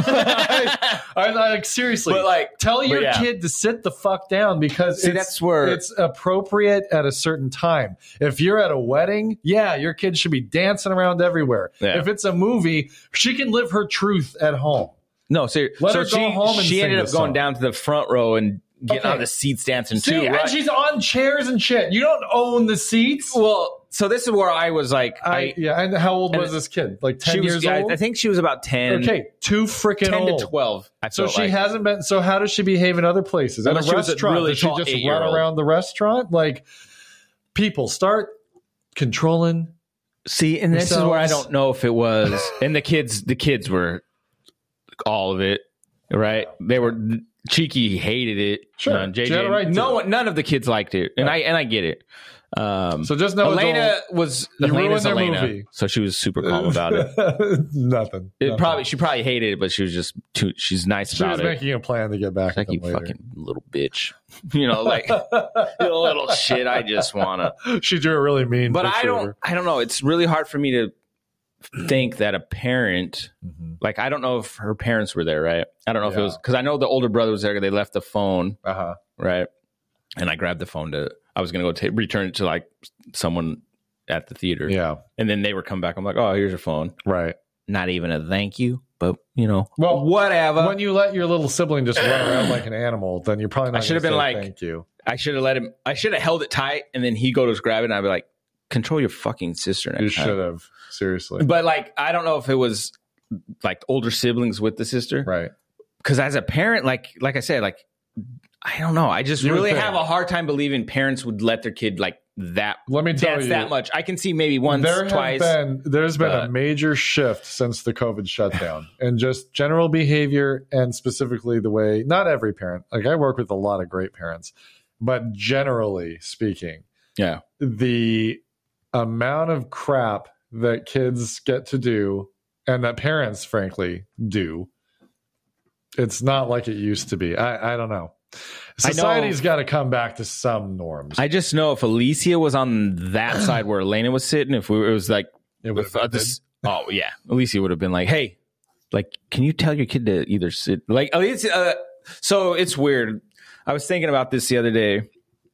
I like seriously. But like, tell your kid to sit the fuck down because that's where it's appropriate at a certain time. If you're at a wedding, your kid should be dancing around everywhere. Yeah. If it's a movie, she can live her truth at home. No, so she ended up going down to the front row and getting on the seats dancing too. Right? And she's on chairs and shit. You don't own the seats. Well, so this is where I was like, and how old was this kid? Like 10 years old? I think she was about 10. Okay, too freaking old. 10 to 12. So she hasn't been. So how does she behave in other places? At a restaurant, does she just run around the restaurant? Like, people start controlling. See, and this is where I don't know if it was. And the kids were all of it, right? They were. Cheeky hated it. Sure, JJ. None of the kids liked it, and I get it. So just know Elena's Elena, movie. So she was super calm about it. Nothing. She probably hated it, but she was just she's nice about it. She was making a plan to get back. Like, you fucking little bitch, like little shit. I just wanna. She drew a really mean. But I don't know. It's really hard for me to think that a parent, like, I don't know if her parents were there, right? I don't know if it was, because I know the older brother was there. They left the phone, right? And I grabbed the phone I was going to go return it to like someone at the theater. Yeah. And then they were coming back. I'm like, oh, here's your phone. Right. Not even a thank you, but well, whatever. When you let your little sibling just run around like an animal, then you're probably not going to say like, thank you. I should have held it tight, and then he go to grab it, and I'd be like, control your fucking sister next time. You should have. Seriously. But like, I don't know if it was like older siblings with the sister. Right. Because as a parent, like I said, like, I don't know. I just really have a hard time believing parents would let their kid like that. Let me tell you that much. I can see maybe once, twice. There's been a major shift since the COVID shutdown and just general behavior, and specifically the way, not every parent, like I work with a lot of great parents, but generally speaking, the amount of crap that kids get to do and that parents frankly do, it's not like it used to be. I don't know. Society's got to come back to some norms. I just know if Alicia was on that side where Elena was sitting, it was like, Alicia would have been like, hey, like, can you tell your kid to either sit like Alicia? So it's weird. I was thinking about this the other day.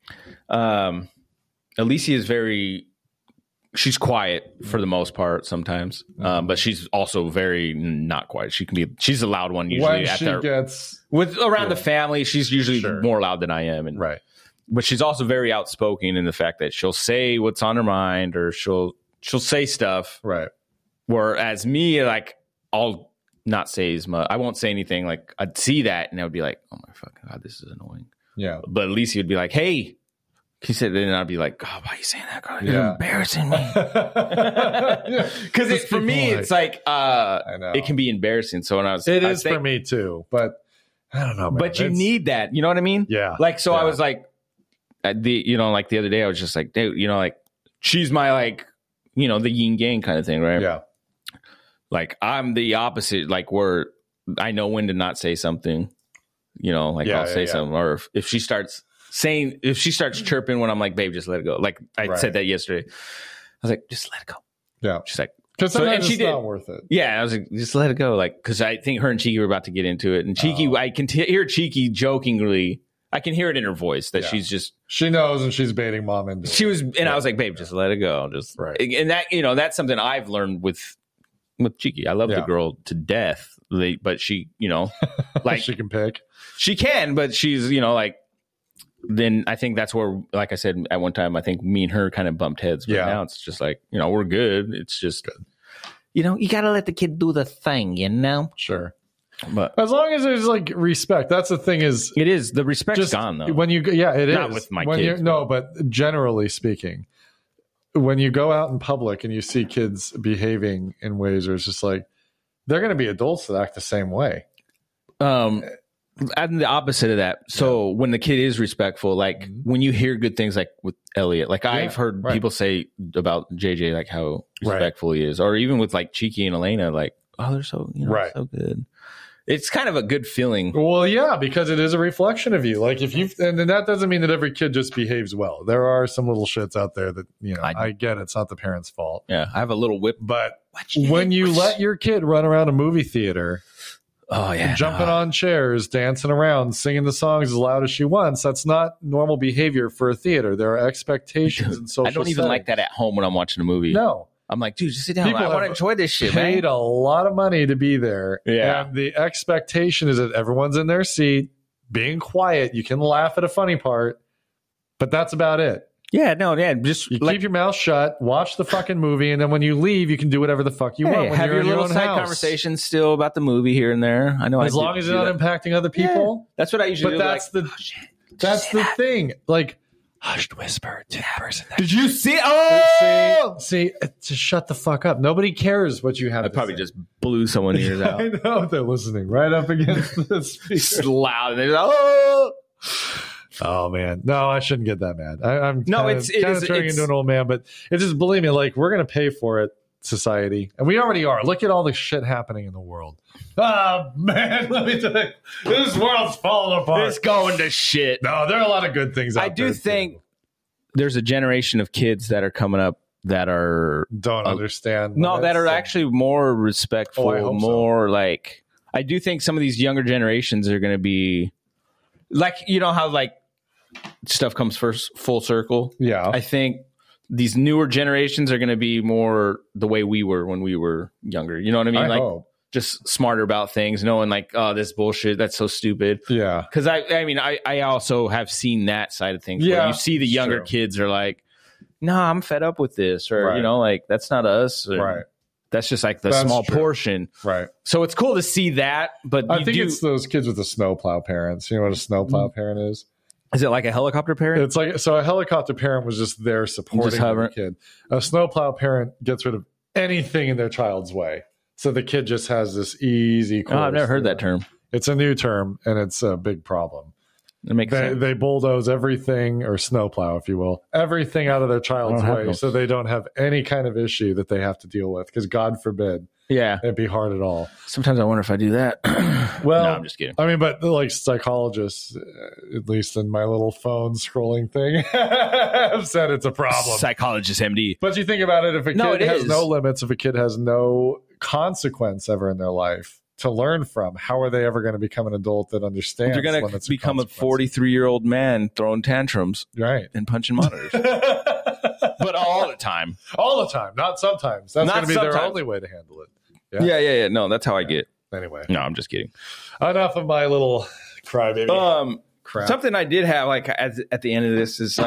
Alicia is she's quiet for the most part sometimes, but she's also very not quiet. She's a loud one usually. When around the family, she's usually more loud than I am. Right. But she's also very outspoken in the fact that she'll say what's on her mind, or she'll say stuff. Right. Whereas me, like, I'll not say as much. I won't say anything. Like, I'd see that and I would be like, oh my fucking God, this is annoying. Yeah. But Alicia would be like, hey. He said, then I'd be like, oh, why are you saying that, girl? You're embarrassing me. Because for me, it's like, I know. It can be embarrassing. So when it is for me too, but I don't know, man. But you need that. You know what I mean? Yeah. Like, so I was like, like the other day, I was just like, dude, like, she's my, like, the yin yang kind of thing, right? Yeah. Like, I'm the opposite, like, where I know when to not say something, I'll say something. Or if she starts chirping when I'm like, babe, just let it go. Like I said that yesterday. I was like, just let it go. Yeah. She's like, because sometimes it's not worth it. Yeah. I was like, just let it go. Like, because I think her and Cheeky were about to get into it. And Cheeky, I can hear Cheeky jokingly. I can hear it in her voice that she knows and she's baiting mom into it. I was like, babe, just let it go. Just And that, that's something I've learned with Cheeky. I love the girl to death, but she, like she can pick. She can, but she's, like, then I think that's where, like I said, at one time, I think me and her kind of bumped heads. But now it's just like, we're good. It's just, you got to let the kid do the thing, Sure. But as long as there's like respect, that's the thing is. It is. The respect's gone, though. When it is. Not with my kids. No, but generally speaking, when you go out in public and you see kids behaving in ways where it's just like, they're going to be adults that act the same way. I'm the opposite of that. So when the kid is respectful, like when you hear good things, like with Elliot, like I've heard people say about JJ, like how respectful he is, or even with like Cheeky and Elena, like, oh, they're so, so good. It's kind of a good feeling. Well, yeah, because it is a reflection of you. Like and that doesn't mean that every kid just behaves well. There are some little shits out there that, I get it's not the parents' fault. Yeah. I have a little whip. But when you let your kid run around a movie theater, jumping on chairs, dancing around, singing the songs as loud as she wants, that's not normal behavior for a theater. There are expectations and social I don't even like that at home when I'm watching a movie. No. I'm like, dude, just sit down. People I want to enjoy this shit, paid man. a lot of money to be there. Yeah. And the expectation is that everyone's in their seat, being quiet. You can laugh at a funny part, but that's about it. Yeah, no, yeah. Just keep your mouth shut, watch the fucking movie, and then when you leave, you can do whatever the fuck you want. When have you're your little own side house. Conversation still about the movie here and there. I know, as long as you're not impacting other people. Yeah. That's what I usually do. But that's the thing. Like, hushed whisper to the person. Did you see? Oh, see, just shut the fuck up. Nobody cares what you have. I probably just blew someone's ears out. I know they're listening right up against the speaker. It's loud. They're like, oh. Oh man, no, I shouldn't get that mad. I'm turning into an old man, but it's just, believe me, like, we're gonna pay for it, society, and we already are. Look at all the shit happening in the world. Oh man, let me tell you, this world's falling apart. It's going to shit. No, there are a lot of good things out there. I do think there's a generation of kids that are coming up that don't understand. No, that are actually more respectful, more like. I do think some of these younger generations are going to be like, you know how like stuff comes first full circle. Yeah, I think these newer generations are going to be more the way we were when we were younger. You know what I mean? I hope. Just smarter about things, knowing like, oh, this bullshit, that's so stupid. Yeah. Because I also have seen that side of things. Yeah. Where you see the younger kids are like, no, I'm fed up with this, or like, that's not us. Or, right. That's just like the small portion. Right. So it's cool to see that, but I think it's those kids with the snowplow parents. You know what a snowplow parent is? Is it like a helicopter parent? It's like, so a helicopter parent was just there supporting the kid. A snowplow parent gets rid of anything in their child's way. So the kid just has this easy course. Oh, I've never heard that term. It's a new term, and it's a big problem. It makes sense. They bulldoze everything, or snowplow, if you will, everything out of their child's way, so they don't have any kind of issue that they have to deal with, because God forbid it'd be hard at all. Sometimes I wonder if I do that. Well, no, I'm just kidding. I mean, but like psychologists, at least in my little phone scrolling thing, have said it's a problem. Psychologist MD. But you think about it, if a kid has no limits, if a kid has no consequence ever in their life to learn from, how are they ever going to become an adult that understands? They're going to become a 43-year-old man throwing tantrums, and punching monitors. But all the time. All the time, not sometimes. That's going to be their only way to handle it. Yeah. No, that's how I get. Anyway. No, I'm just kidding. Enough of my little crybaby crap. Something I did have like at the end of this is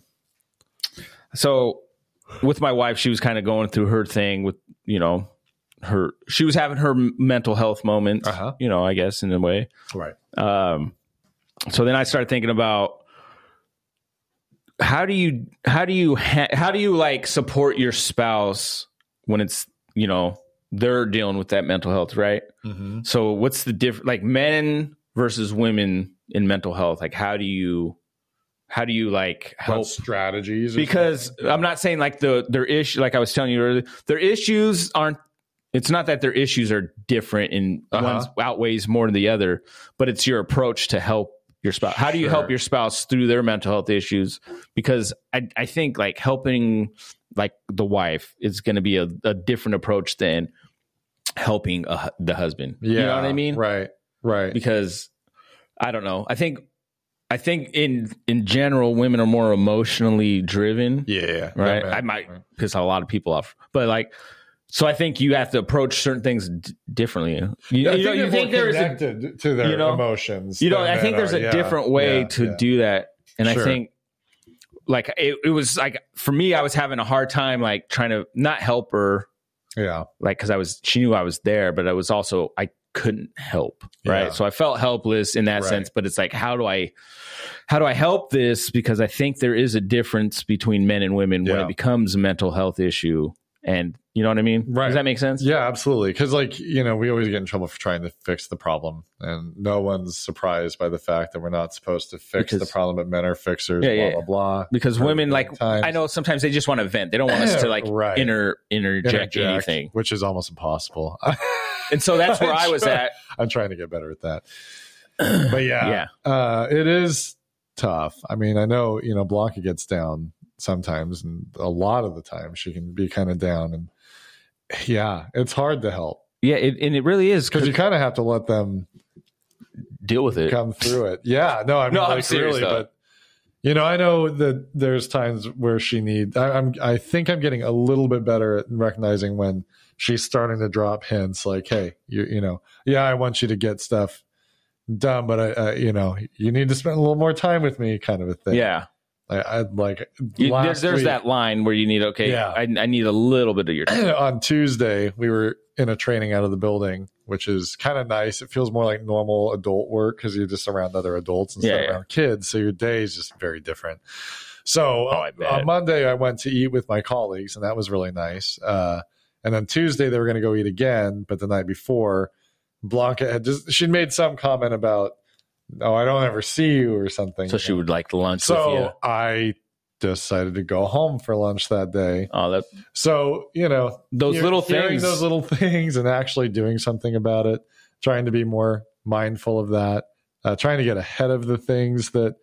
so with my wife, she was kind of going through her thing with, she was having her mental health moment, I guess in a way. Right. So then I started thinking about how do you like support your spouse when it's, they're dealing with that mental health, right? Mm-hmm. So what's the difference, like men versus women in mental health? Like, how do you like help? What strategies? Because I'm not saying like their issue, like I was telling you earlier, their issues aren't, it's not that their issues are different and one outweighs more than the other, but it's your approach to help your spouse. How do you help your spouse through their mental health issues? Because I think like helping like the wife is going to be a different approach than helping the husband. Yeah, you know what I mean? Right. Because I don't know. I think in general, women are more emotionally driven. Yeah. Right. I might piss a lot of people off, but like, so I think you have to approach certain things differently. You think there's connected to their emotions. I think there's a different way to do that, and I think like it was like for me, I was having a hard time like trying to not help her. Yeah, like because she knew I was there, but I was also couldn't help. Right. So I felt helpless in that sense, but it's like, how do I help this? Because I think there is a difference between men and women when it becomes a mental health issue. And you know what I mean? Right. Does that make sense? Yeah, absolutely. Because like, you know, we always get in trouble for trying to fix the problem. And no one's surprised by the fact that we're not supposed to fix the problem, but men are fixers, blah, blah, blah. Because women, like, I know sometimes they just want to vent. They don't want us to like interject anything. Which is almost impossible. And so that's where I was at. I'm trying to get better at that. But it is tough. I mean, I know, you know, Blanca gets down sometimes, and a lot of the time she can be kind of down, and it's hard to help. And it really is, because you kind of have to let them deal with it, come through it. I'm serious, really, but you know, I know that there's times where she needs. I think I'm getting a little bit better at recognizing when she's starting to drop hints like, hey, you know, I want you to get stuff done, but you know, you need to spend a little more time with me, kind of a thing. I'd like there's week, that line where you need I need a little bit of your time. On Tuesday we were in a training out of the building, which is kind of nice. It feels more like normal adult work because you're just around other adults instead of around kids, so your day is just very different. So on Monday I went to eat with my colleagues, and that was really nice. And then Tuesday they were going to go eat again, but the night before Blanca had she'd made some comment about, oh, I don't ever see you or something. So she would like lunch with you. So I decided to go home for lunch that day. So, you know, those little things and actually doing something about it, trying to be more mindful of that, trying to get ahead of the things that,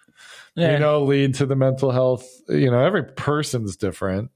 you know, lead to the mental health. You know, every person's different.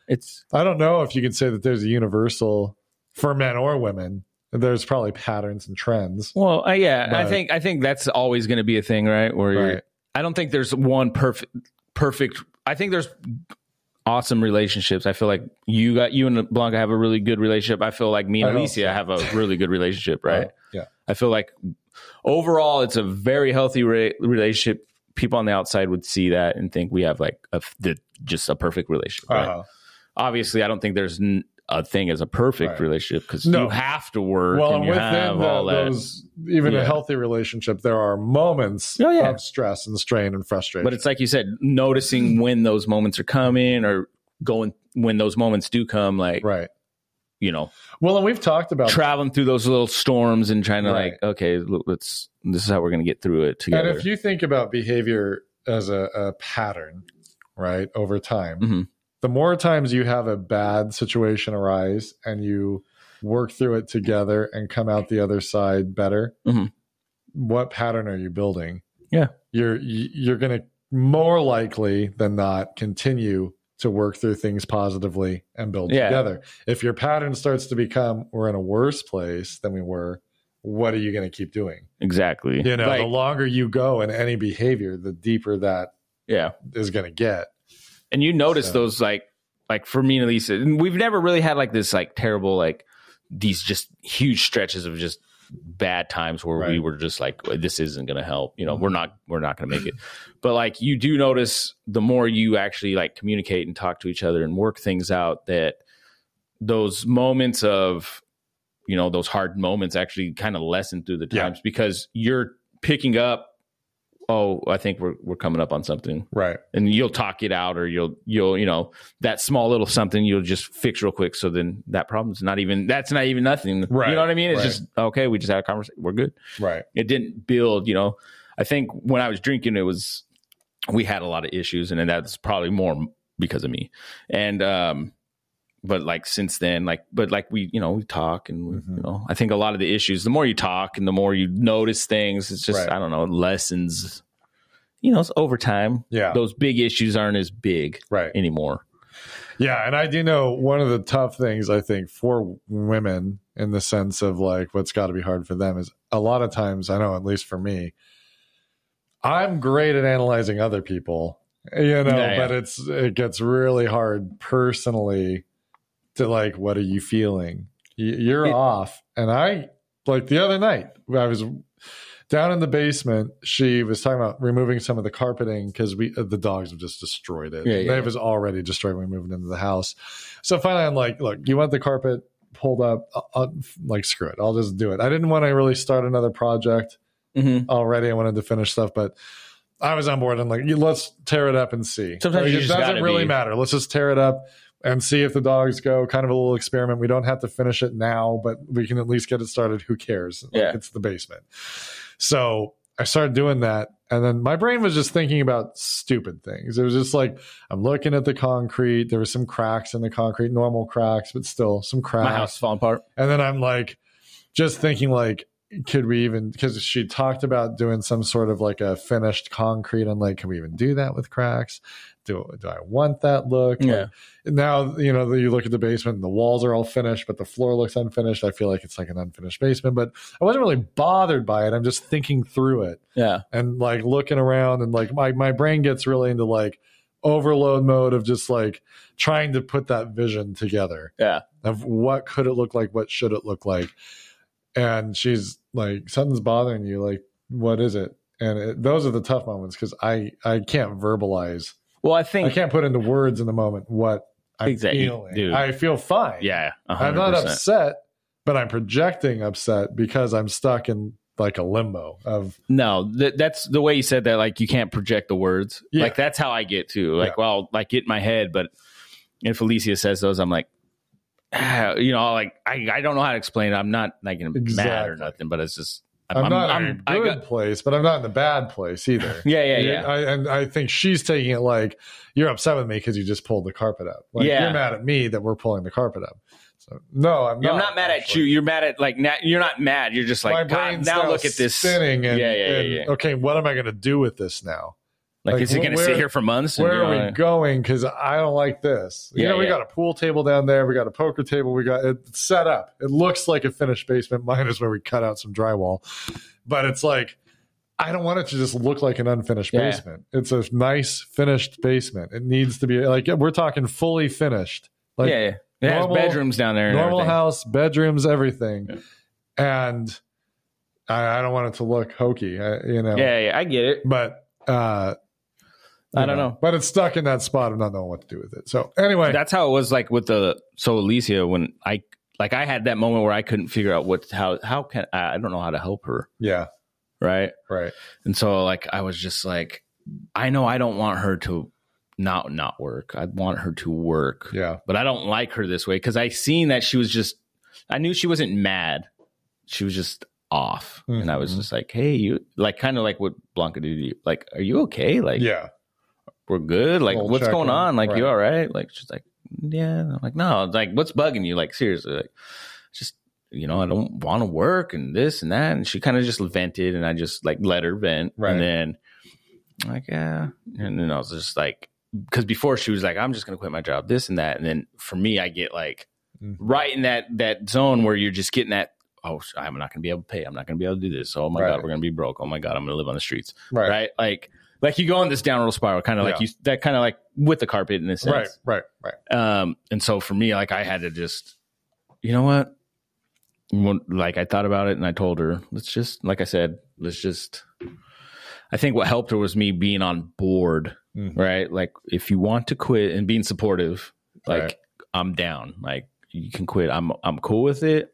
I don't know if you can say that there's a universal for men or women. There's probably patterns and trends. Well, but, I think that's always going to be a thing, right? Where I don't think there's one perfect. I think there's awesome relationships. I feel like you and Blanca have a really good relationship. I feel like me and Alicia have a really good relationship, right? I feel like overall it's a very healthy relationship. People on the outside would see that and think we have like just a perfect relationship. Right? Obviously, I don't think there's a thing as a perfect relationship, because you have to work and you have all that. Even a healthy relationship, there are moments of stress and strain and frustration. But it's like you said, noticing when those moments are coming or going when those moments do come, like, you know. Well, and we've talked about traveling through those little storms and trying to like, okay, this is how we're going to get through it together. And if you think about behavior as a pattern, right, over time, the more times you have a bad situation arise and you work through it together and come out the other side better, what pattern are you building? You're going to more likely than not continue to work through things positively and build together. If your pattern starts to become, we're in a worse place than we were, what are you going to keep doing? Exactly. You know, the longer you go in any behavior, the deeper that is going to get. And you notice those like for me and Lisa, and we've never really had like this like terrible, like these just huge stretches of just bad times where we were just like, this isn't going to help. You know, we're not going to make it. But like you do notice the more you actually like communicate and talk to each other and work things out, that those moments of, you know, those hard moments actually kind of lessen through the times because you're picking up, oh, I think we're coming up on something. Right. And you'll talk it out, or you'll, you know, that small little something you'll just fix real quick. So then that problem's not even nothing. Right. You know what I mean? It's just, okay, we just had a conversation. We're good. Right. It didn't build, you know, I think when I was drinking, we had a lot of issues, and then that's probably more because of me. And, but like since then, we, you know, we talk and, you know, I think a lot of the issues, the more you talk and the more you notice things, it's just, I don't know, lessons, you know, it's over time. Yeah. Those big issues aren't as big anymore. Yeah. And I do know one of the tough things, I think, for women in the sense of like what's got to be hard for them is a lot of times, I know, at least for me, I'm great at analyzing other people, you know, but it gets really hard personally to like, what are you feeling? You're off. And I, like the other night, I was down in the basement. She was talking about removing some of the carpeting because the dogs have just destroyed it. They was already destroyed when we moved into the house. So finally I'm like, look, you want the carpet pulled up, like, screw it, I'll just do it. I didn't want to really start another project already. I wanted to finish stuff, but I was on board and like, let's tear it up and see. Sometimes it doesn't really matter. Let's just tear it up and see if the dogs go. Kind of a little experiment. We don't have to finish it now, but we can at least get it started. Who cares? Like, it's the basement. So I started doing that. And then my brain was just thinking about stupid things. It was just like, I'm looking at the concrete. There were some cracks in the concrete, normal cracks, but still some cracks. My house falling apart. And then I'm like, just thinking like, could we even, because she talked about doing some sort of like a finished concrete. I'm like, can we even do that with cracks? Do I want that look? Yeah. Like, now, you know, you look at the basement and the walls are all finished, but the floor looks unfinished. I feel like it's like an unfinished basement, but I wasn't really bothered by it. I'm just thinking through it. Yeah. And like looking around and like my brain gets really into like overload mode of just like trying to put that vision together. Yeah. Of what could it look like? What should it look like? And she's like, something's bothering you. Like, what is it? And those are the tough moments because I can't verbalize. Well, I can't put into words in the moment what I'm feeling. Dude. I feel fine. Yeah, 100%. I'm not upset, but I'm projecting upset because I'm stuck in like a limbo of. No, that's the way you said that. Like, you can't project the words. Yeah. Like, that's how I get too. Like, well, like get in my head, but if Alicia says those, I'm like, you know, like I don't know how to explain it. I'm not like mad or nothing, but it's just I'm not in a good place, but I'm not in the bad place either. Yeah. And I think she's taking it like you're upset with me because you just pulled the carpet up. Like, you're mad at me that we're pulling the carpet up. So no, I'm not. I'm not mad at you. You're mad at like you're not mad. You're just like, God, now look at this spinning. And, yeah. Okay, what am I going to do with this now? Like, is it going to sit here for months? Where are we going? Because I don't like this. We got a pool table down there. We got a poker table. We got it set up. It looks like a finished basement. Mine is where we cut out some drywall. But it's like, I don't want it to just look like an unfinished basement. It's a nice finished basement. It needs to be like, we're talking fully finished. Like, It has bedrooms down there. Normal house, bedrooms, everything. Yeah. And I don't want it to look hokey, you know. Yeah, I get it. But I don't know. But it's stuck in that spot of not knowing what to do with it. So anyway. That's how it was like with Alicia, when I had that moment where I couldn't figure out how can I don't know how to help her. Yeah. Right. And so like, I was just like, I know I don't want her to not work. I want her to work. Yeah. But I don't like her this way because I seen that I knew she wasn't mad. She was just off. Mm-hmm. And I was just like, hey, you like kind of like what Blanca did to you. Like, are you okay? Like, we're good. Like, what's going on? Like, you all right? Like, she's like, yeah. And I'm like, no, like, what's bugging you? Like, seriously, like, just, you know, I don't want to work and this and that. And she kind of just vented and I just like let her vent. Right. And then like, yeah. And then I was just like, because before she was like, I'm just going to quit my job, this and that. And then for me, I get like right in that zone where you're just getting that, oh, I'm not going to be able to pay. I'm not going to be able to do this. Oh my God, we're going to be broke. Oh my God, I'm going to live on the streets. Right. Like you go on this downward spiral, kind of like that kind of like with the carpet in a sense. Right. And so for me, like I had to just, you know what? Like I thought about it and I told her, like I said, I think what helped her was me being on board, right? Like if you want to quit and being supportive, like I'm down, like you can quit. I'm cool with it.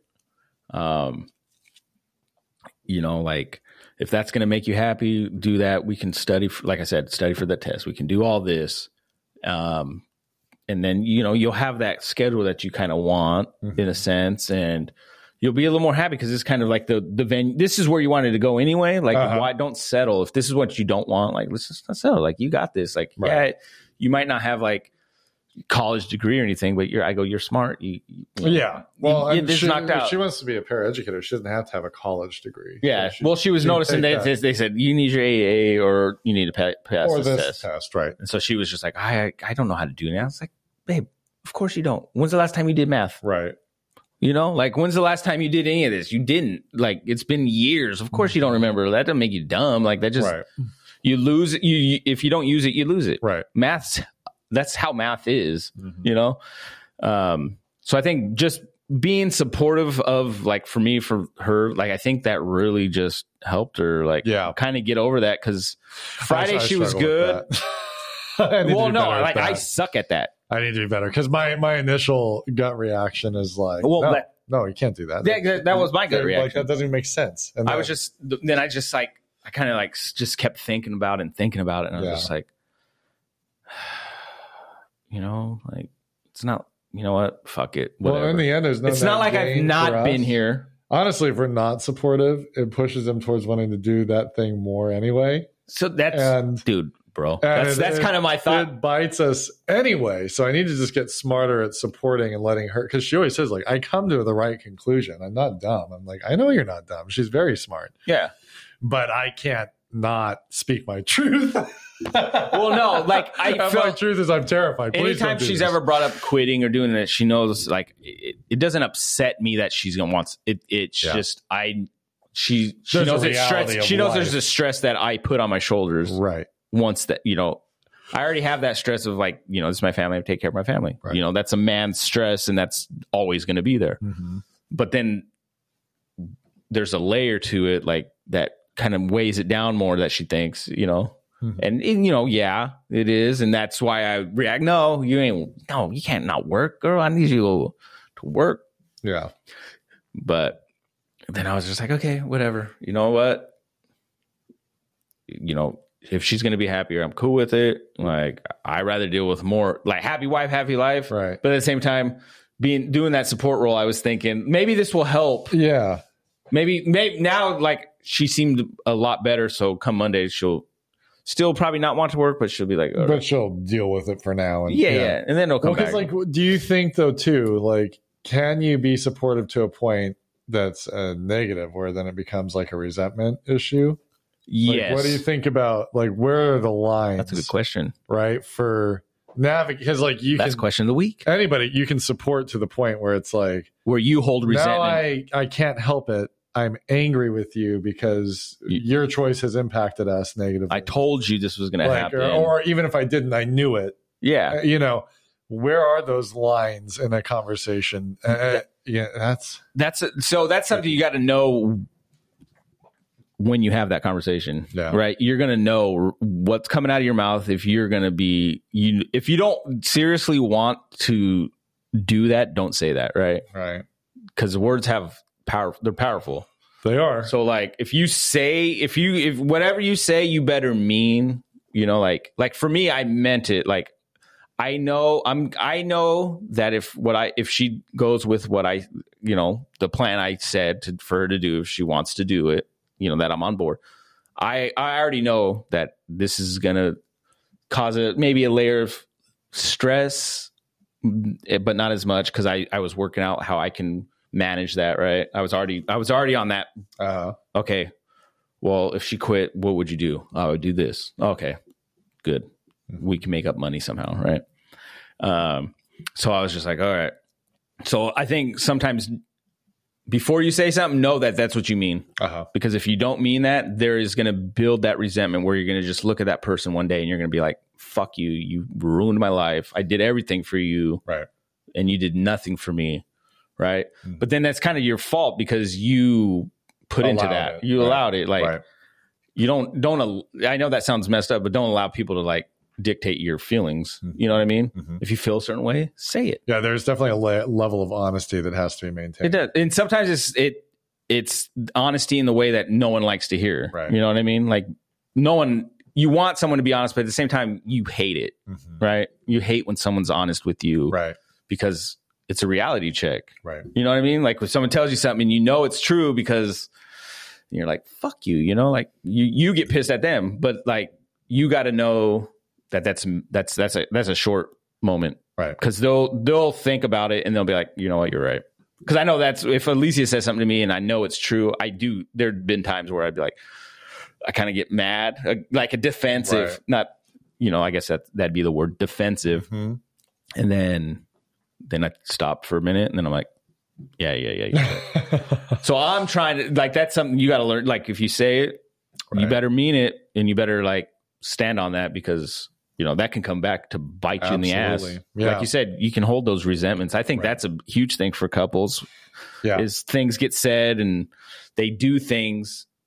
You know, like if that's going to make you happy, do that. We can study for that test. We can do all this. And then, you know, you'll have that schedule that you kind of want in a sense, and you'll be a little more happy because it's kind of like the venue. This is where you wanted to go anyway. Like, why don't settle? If this is what you don't want, like, let's just not settle. Like, you got this. Like, you might not have like college degree or anything, but you're smart. Well, this knocked out. If she wants to be a paraeducator, she doesn't have to have a college degree. Yeah. So she was noticing that they said you need your AA or you need to pass this test. Right. And so she was just like, I don't know how to do it. And I was like, babe, of course you don't. When's the last time you did math? Right. You know, like when's the last time you did any of this? You didn't. Like it's been years. Of course you don't remember. That doesn't make you dumb. Like that just you lose it. If you don't use it, you lose it. Right. That's how math is, you know? So I think just being supportive of like, for her, like, I think that really just helped her like kind of get over that. Cause Friday she was good. Well, no, like I suck at that. I need to be better. Because my initial gut reaction is like, well, no, you can't do that. That was my gut reaction. Like, that doesn't even make sense. And I kind of like just kept thinking about it. And I was just like, you know, like it's not, you know what? Fuck it. Whatever. Well, in the end, it's not like I've not been here. Honestly, if we're not supportive, it pushes them towards wanting to do that thing more anyway. So dude, bro. That's kind of my thought. It bites us anyway. So I need to just get smarter at supporting and letting her, because she always says, like, I come to the right conclusion. I'm not dumb. I'm like, I know you're not dumb. She's very smart. Yeah. But I can't not speak my truth. Well, no, like my truth is I'm terrified. Anytime she's ever brought up quitting or doing it, she knows like it doesn't upset me that she's gonna want it. It's just she knows it's stress. She knows there's a stress that I put on my shoulders. Right. Once that, you know, I already have that stress of like, you know, this is my family. I take care of my family. Right. You know, that's a man's stress, and that's always going to be there. Mm-hmm. But then there's a layer to it, like that kind of weighs it down more. That she thinks, you know. And you know, yeah, it is, and that's why I react. No, you can't not work, girl. I need you to work. Yeah. But then I was just like, okay, whatever. You know what? You know, if she's gonna be happier, I'm cool with it. Like, I'd rather deal with more like happy wife, happy life. Right. But at the same time, doing that support role, I was thinking maybe this will help. Yeah. Maybe now, like she seemed a lot better. So come Monday, she'll still probably not want to work, but she'll be like, but she'll deal with it for now. And yeah. And then it'll come back. Like, do you think though, too, like, can you be supportive to a point that's a negative where then it becomes like a resentment issue? Yes. Like, what do you think about, like, where are the lines? That's a good question. Right. For because like that's question of the week. Anybody you can support to the point where it's like, where you hold resentment. Now I can't help it. I'm angry with you because your choice has impacted us negatively. I told you this was going to happen. Or even if I didn't, I knew it. Yeah. You know, where are those lines in a conversation? That's something you got to know when you have that conversation, right? You're going to know what's coming out of your mouth. If you're going to be, if you don't seriously want to do that, don't say that. Right. Right. Because words have power. They're powerful. They are. So like, if whatever you say, you better mean, you know, like for me, I meant it. Like, I know that if she goes with what I, you know, the plan I said for her to do, if she wants to do it, you know, that I'm on board. I already know that this is going to cause maybe a layer of stress, but not as much because I was working out how I can manage that. Right. I was already on that. Okay. Well, if she quit, what would you do? I would do this. Okay, good. We can make up money somehow. Right. So I was just like, all right. So I think sometimes before you say something, know that that's what you mean. Because if you don't mean that, there is going to build that resentment where you're going to just look at that person one day and you're going to be like, fuck you. You ruined my life. I did everything for you. Right. And you did nothing for me. Right. Mm-hmm. But then that's kind of your fault because you put into that. You allowed it. Like, you don't, I know that sounds messed up, but don't allow people to like dictate your feelings. You know what I mean? Mm-hmm. If you feel a certain way, say it. Yeah, there's definitely a level of honesty that has to be maintained. It does. And sometimes it's honesty in the way that no one likes to hear. Right. You know what I mean? Like, you want someone to be honest, but at the same time, you hate it. Mm-hmm. Right? You hate when someone's honest with you. Right. Because it's a reality check. Right. You know what I mean? Like, when someone tells you something and you know it's true because you're like, fuck you, you know, like you get pissed at them, but like, you got to know that's a short moment. Right. Cause they'll think about it and they'll be like, you know what, you're right. Cause I know that's, if Alicia says something to me and I know it's true, there'd been times where I'd be like, I kind of get mad, like a defensive, not, you know, I guess that'd be the word, defensive. Mm-hmm. And then I stop for a minute and then I'm like, yeah. So I'm trying to, like, that's something you got to learn. Like, if you say it, you better mean it and you better like stand on that because, you know, that can come back to bite you in the ass. Yeah. Like you said, you can hold those resentments. I think that's a huge thing for couples is things get said and they do things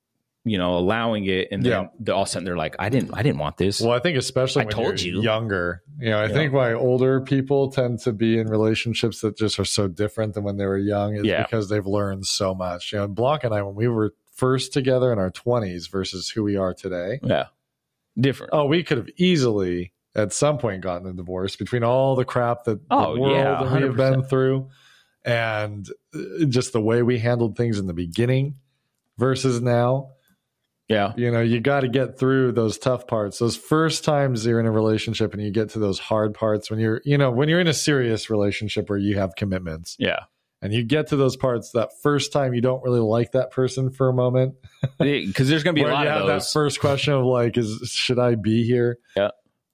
allowing it, and then all of a sudden they're like, I didn't want this. Well, I think especially when you're younger, I think why older people tend to be in relationships that just are so different than when they were young is because they've learned so much. Blanc and I, when we were first together in our 20s versus who we are today, different. Oh, we could have easily at some point gotten a divorce between all the crap that the world that we have been through, and just the way we handled things in the beginning versus now. Yeah. You got to get through those tough parts. Those first times you're in a relationship and you get to those hard parts when you're in a serious relationship where you have commitments. Yeah. And you get to those parts that first time you don't really like that person for a moment. Because there's going to be a lot of those. That first question of like, should I be here? Yeah.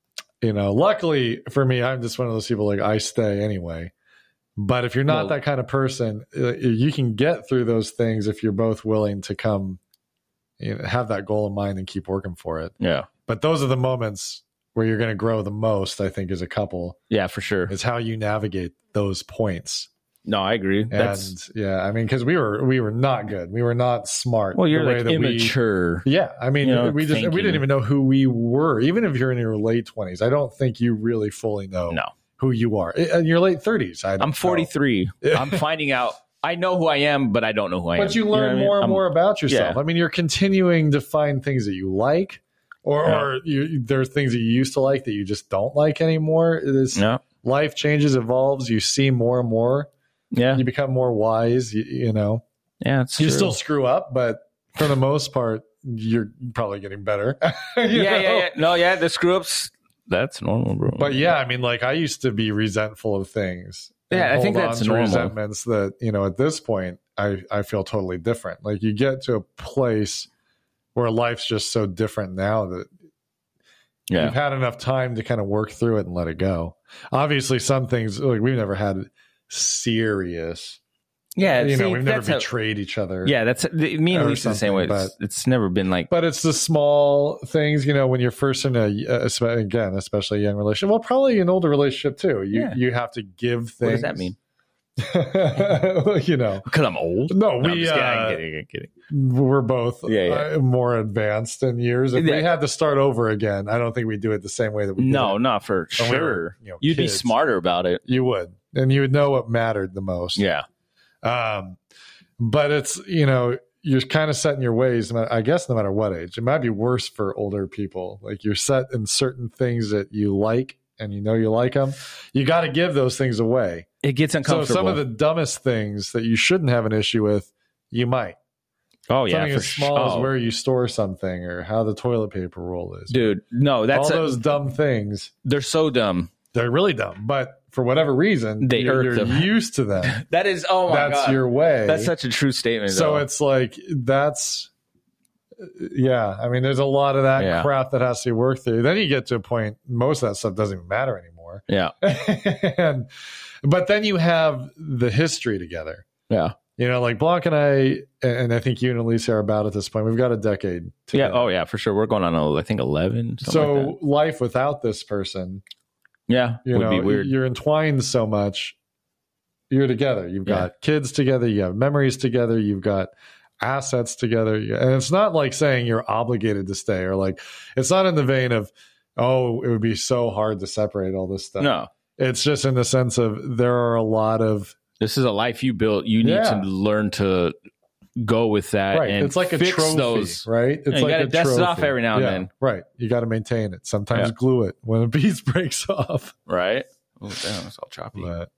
Luckily for me, I'm just one of those people like I stay anyway. But if you're not that kind of person, you can get through those things if you're both willing to come have that goal in mind and keep working for it. Yeah. But those are the moments where you're going to grow the most, I think, as a couple. Yeah, for sure. Is how you navigate those points. No, I agree. Because we were not good. We were not smart. Well, you're like immature. We didn't even know who we were. Even if you're in your late 20s, I don't think you really fully know who you are. In your late 30s, I'm 43. I'm finding out. I know who I am, but I don't know who I am. But you learn more and more about yourself. Yeah. I mean, you're continuing to find things that you like, or there's things that you used to like that you just don't like anymore. Life changes, evolves. You see more and more. Yeah. You become more wise, Yeah, it's you true. still screw up, but for the most part, you're probably getting better. Yeah. The screw ups, that's normal, bro. But I mean, like I used to be resentful of things. Yeah, I think that's normal. Resentments that, at this point, I feel totally different. Like you get to a place where life's just so different now that you've had enough time to kind of work through it and let it go. Obviously, some things, like we've never had serious. Yeah, we've never betrayed each other. Yeah, that's me and Lisa the same way. It's never been like. But it's the small things, when you're first in especially a young relationship. Well, probably an older relationship too. You have to give things. What does that mean? Because I'm old. No, I'm kidding. We're both more advanced in years. If we had to start over again, I don't think we'd do it the same way that we did. No, not for sure. You'd be smarter about it. You would, and you would know what mattered the most. Yeah. But it's, you're kind of set in your ways, I guess, no matter what age. It might be worse for older people. Like you're set in certain things that you like and you like them. You got to give those things away. It gets uncomfortable. So some of the dumbest things that you shouldn't have an issue with, you might. Oh, yeah. Something as small as where you store something or how the toilet paper roll is. Dude, no, that's all those dumb things. They're so dumb. They're really dumb. But for whatever reason, you're used to them. That is, God. That's your way. That's such a true statement. So it's like, I mean, there's a lot of that crap that has to be worked through. Then you get to a point, most of that stuff doesn't even matter anymore. Yeah. But then you have the history together. Yeah. Like Blanc and I think you and Alicia are about at this point. We've got a decade together. Yeah. Oh, yeah, for sure. We're going on, I think, 11. So like that. Life without this person. Yeah, would be weird. You're entwined so much. You're together. You've got kids together. You have memories together. You've got assets together. And it's not like saying you're obligated to stay, or like it's not in the vein of, it would be so hard to separate all this stuff. No, it's just in the sense of there are a lot of. This is a life you built. You need to learn to go with that, right? And it's like a trophy, those, right? It's like you got to dust it off every now and then, right? You got to maintain it. Sometimes glue it when a piece breaks off, right? Oh damn, it's all choppy. But,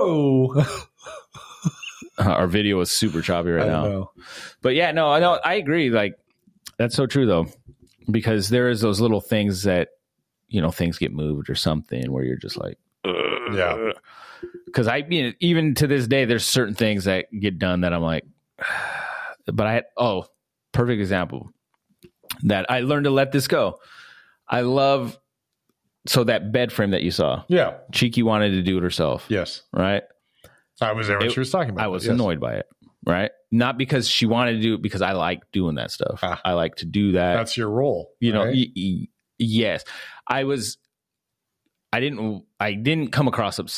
our video is super choppy right now. Know. But yeah, no, I know. I agree. Like that's so true though, because there is those little things that things get moved or something where you're just like, yeah. Because even to this day, there's certain things that get done that I'm like. But perfect example that I learned to let this go. I love that bed frame that you saw. Yeah. Cheeky wanted to do it herself. Yes. Right. I was there when she was talking about it. I was annoyed by it. Right. Not because she wanted to do it, because I like doing that stuff. I like to do that. That's your role. Yes. I didn't come across upset.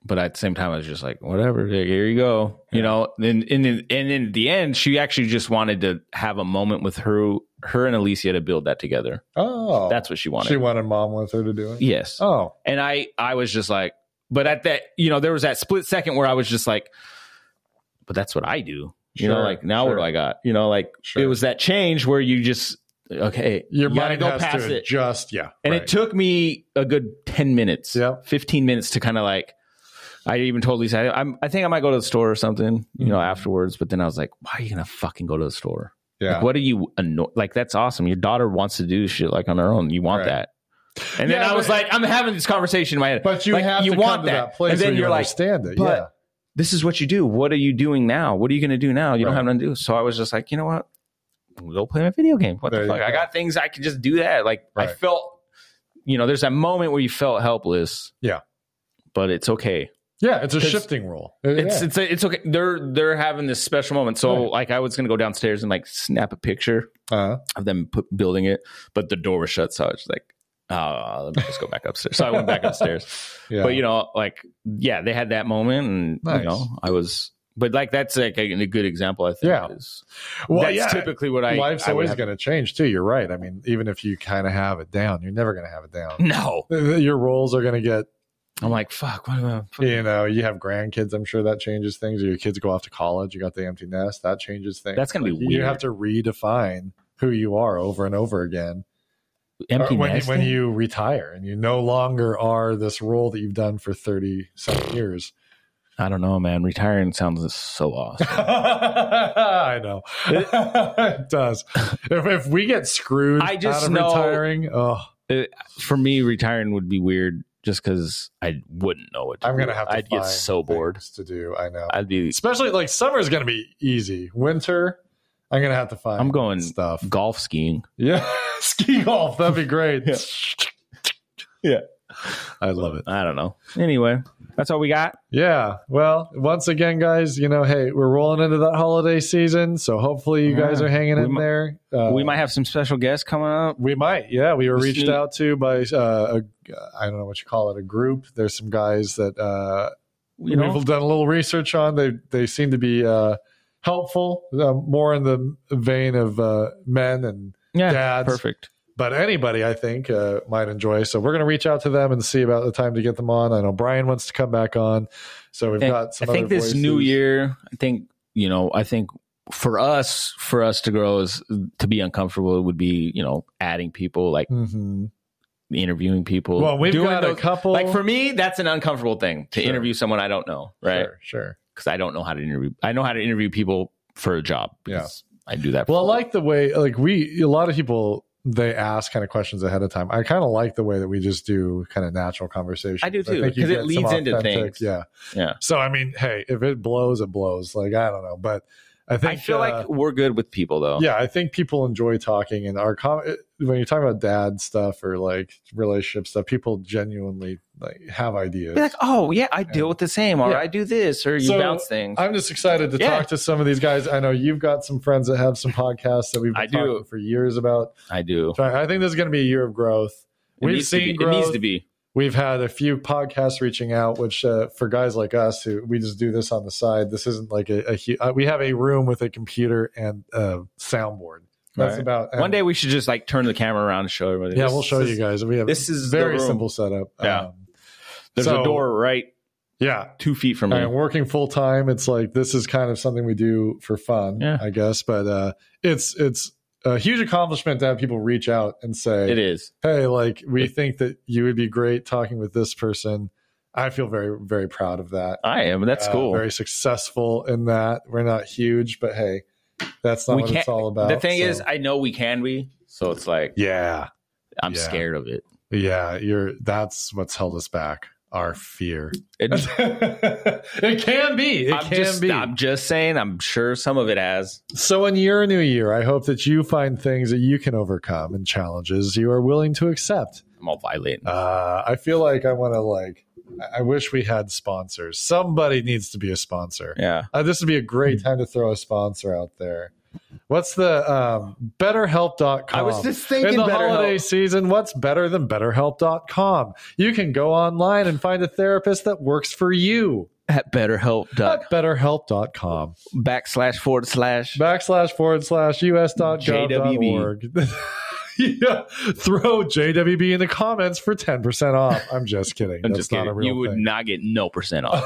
But at the same time, I was just like, whatever, here you go. You know, and in the end, she actually just wanted to have a moment with her and Alicia to build that together. Oh. That's what she wanted. She wanted mom with her to do it? Yes. Oh. And I was just like, but at that, you know, there was that split second where I was just like, but that's what I do. You know, like now what do I got? You know, like it was that change where you just, okay, your you mind go has past to it. Adjust, And it took me a good 10 minutes, 15 minutes to kind of like, I even told Lisa, I think I might go to the store or something, you know, afterwards. But then I was like, why are you going to fucking go to the store? Yeah. Like, what are you like? That's awesome. Your daughter wants to do shit like on her own. You want that. And then I was like, I'm having this conversation in my head. But you like, have to want come to that place and then you're understand it. Yeah. This is what you do. What are you doing now? What are you going to do now? You don't have nothing to do. So I was just like, you know what? Go play my video game. What the fuck? I got things I can just do that. Like I felt, you know, there's that moment where you felt helpless. Yeah. But it's okay. Yeah, it's a shifting role. It's okay. They're having this special moment. So like I was gonna go downstairs and like snap a picture of them building it, but the door was shut. So I was like, let me just go back upstairs. So I went back upstairs. But you know, like they had that moment, and you know, I was. But like that's like a good example, I think. Yeah. That's typically what life's always going to change too. You're right. I mean, even if you kind of have it down, you're never going to have it down. No, your roles are going to get. I'm like, fuck. What am I? You know, you have grandkids. I'm sure that changes things. Your kids go off to college. You got the empty nest. That changes things. That's going to be weird. You have to redefine who you are over and over again. Empty nest when you retire and you no longer are this role that you've done for 30-some years. I don't know, man. Retiring sounds so awesome. I know. It does. If we get screwed out of retiring, for me, retiring would be weird. Just because I wouldn't know what to do. I'm going to have to I'd get so bored to do. I know. I'd be especially like summer is going to be easy. Winter, I'm going to have to find. I'm going stuff. Golf skiing. Yeah, ski golf. That'd be great. Yeah, I love it. I don't know. Anyway, that's all we got. Yeah. Well, once again, guys, you know, hey, we're rolling into that holiday season, so hopefully you guys are hanging in there. We might have some special guests coming up. We might. Yeah, we were reached out to by I don't know what you call it, a group. There's some guys that we've done a little research on. They seem to be helpful, more in the vein of men and dads. Perfect. But anybody, I think, might enjoy. So we're going to reach out to them and see about the time to get them on. I know Brian wants to come back on. So we've got some. I think this new year. I think for us to grow is to be uncomfortable would be adding people like interviewing people. Well, we've got a couple. Like for me, that's an uncomfortable thing to interview someone I don't know. Right? Sure. Because I don't know how to interview. I know how to interview people for a job. I do that. Well, I like the way a lot of people. They ask kind of questions ahead of time. I kind of like the way that we just do kind of natural conversation. I do too, because it leads into things. Yeah. So, I mean, hey, if it blows, it blows. Like, I don't know. But I feel like we're good with people, though. Yeah, I think people enjoy talking. And when you talk about dad stuff or like relationship stuff, people genuinely have ideas. You're like, oh, yeah, I deal with the same. Or I do this. Or you bounce things. I'm just excited to talk to some of these guys. I know you've got some friends that have some podcasts that we've been talking for years about. I do. So I think this is going to be a year of growth. We've seen growth. It needs to be. We've had a few podcasts reaching out, which for guys like us who we just do this on the side, this isn't like we have a room with a computer and a soundboard. That's about. One day we should just turn the camera around and show everybody. Yeah, we'll show you guys. We have this is very simple setup. Yeah, there's a door right. Yeah, 2 feet from me. And working full time, it's like this is kind of something we do for fun, I guess. But it's a huge accomplishment to have people reach out and say, it is. Hey, we think that you would be great talking with this person. I feel very, very proud of that. I am. That's cool. Very successful in that. We're not huge, but hey, that's not what it's all about. The thing is, I know we can be. So it's like, I'm scared of it. Yeah. That's what's held us back. Our fear. It can be. I'm just saying, I'm sure some of it has. So in your new year, I hope that you find things that you can overcome and challenges you are willing to accept. I'm all violating. I feel like I want to I wish we had sponsors. Somebody needs to be a sponsor. Yeah. This would be a great time to throw a sponsor out there. What's the BetterHelp.com? I was just thinking in the BetterHelp. holiday season, what's better than BetterHelp.com? You can go online and find a therapist that works for you. At BetterHelp.com. At BetterHelp.com. //us.gov.org. Yeah, throw JWB in the comments for 10% off. I'm just kidding. I'm That's just not kidding. a real You would thing. not get no % off.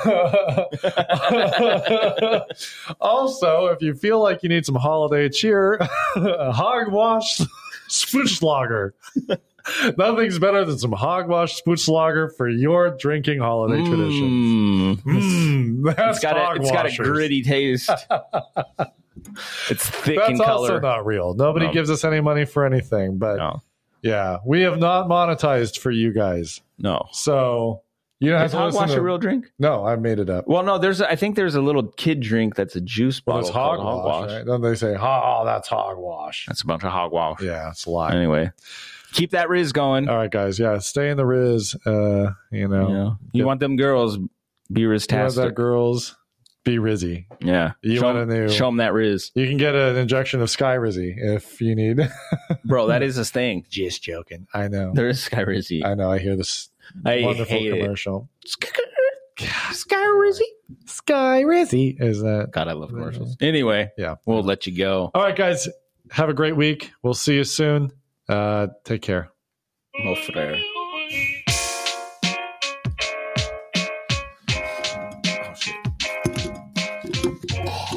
Also, if you feel like you need some holiday cheer, Hogwash Spootslager. Nothing's better than some Hogwash Spootslager for your drinking holiday traditions. That's it's got a gritty taste. It's thick in color. That's also not real. Nobody gives us any money for anything, but yeah, we have not monetized for you guys. No. So you don't have Is to listen Hogwash to a real drink? No, I made it up. Well, no, I think there's a little kid drink that's a juice bottle. It's called Hogwash, right? Then they say, oh, that's Hogwash. That's a bunch of hogwash. Yeah, it's a lie. Anyway, keep that Riz going. All right, guys. Yeah, stay in the Riz. You want them girls, be You want Riz-tastic. that girls, be Rizzy. Yeah. Show them that Riz. You can get an injection of Sky Rizzy if you need. Bro, that is a thing. Just joking. I know. There is Sky Rizzy. I know. I hear this I wonderful hate commercial. Sky Rizzy. Sky Rizzy. Is that? God, I love commercials. Anyway, Yeah. we'll let you go. All right, guys. Have a great week. We'll see you soon. Take care. Mo frere. Oh, shit.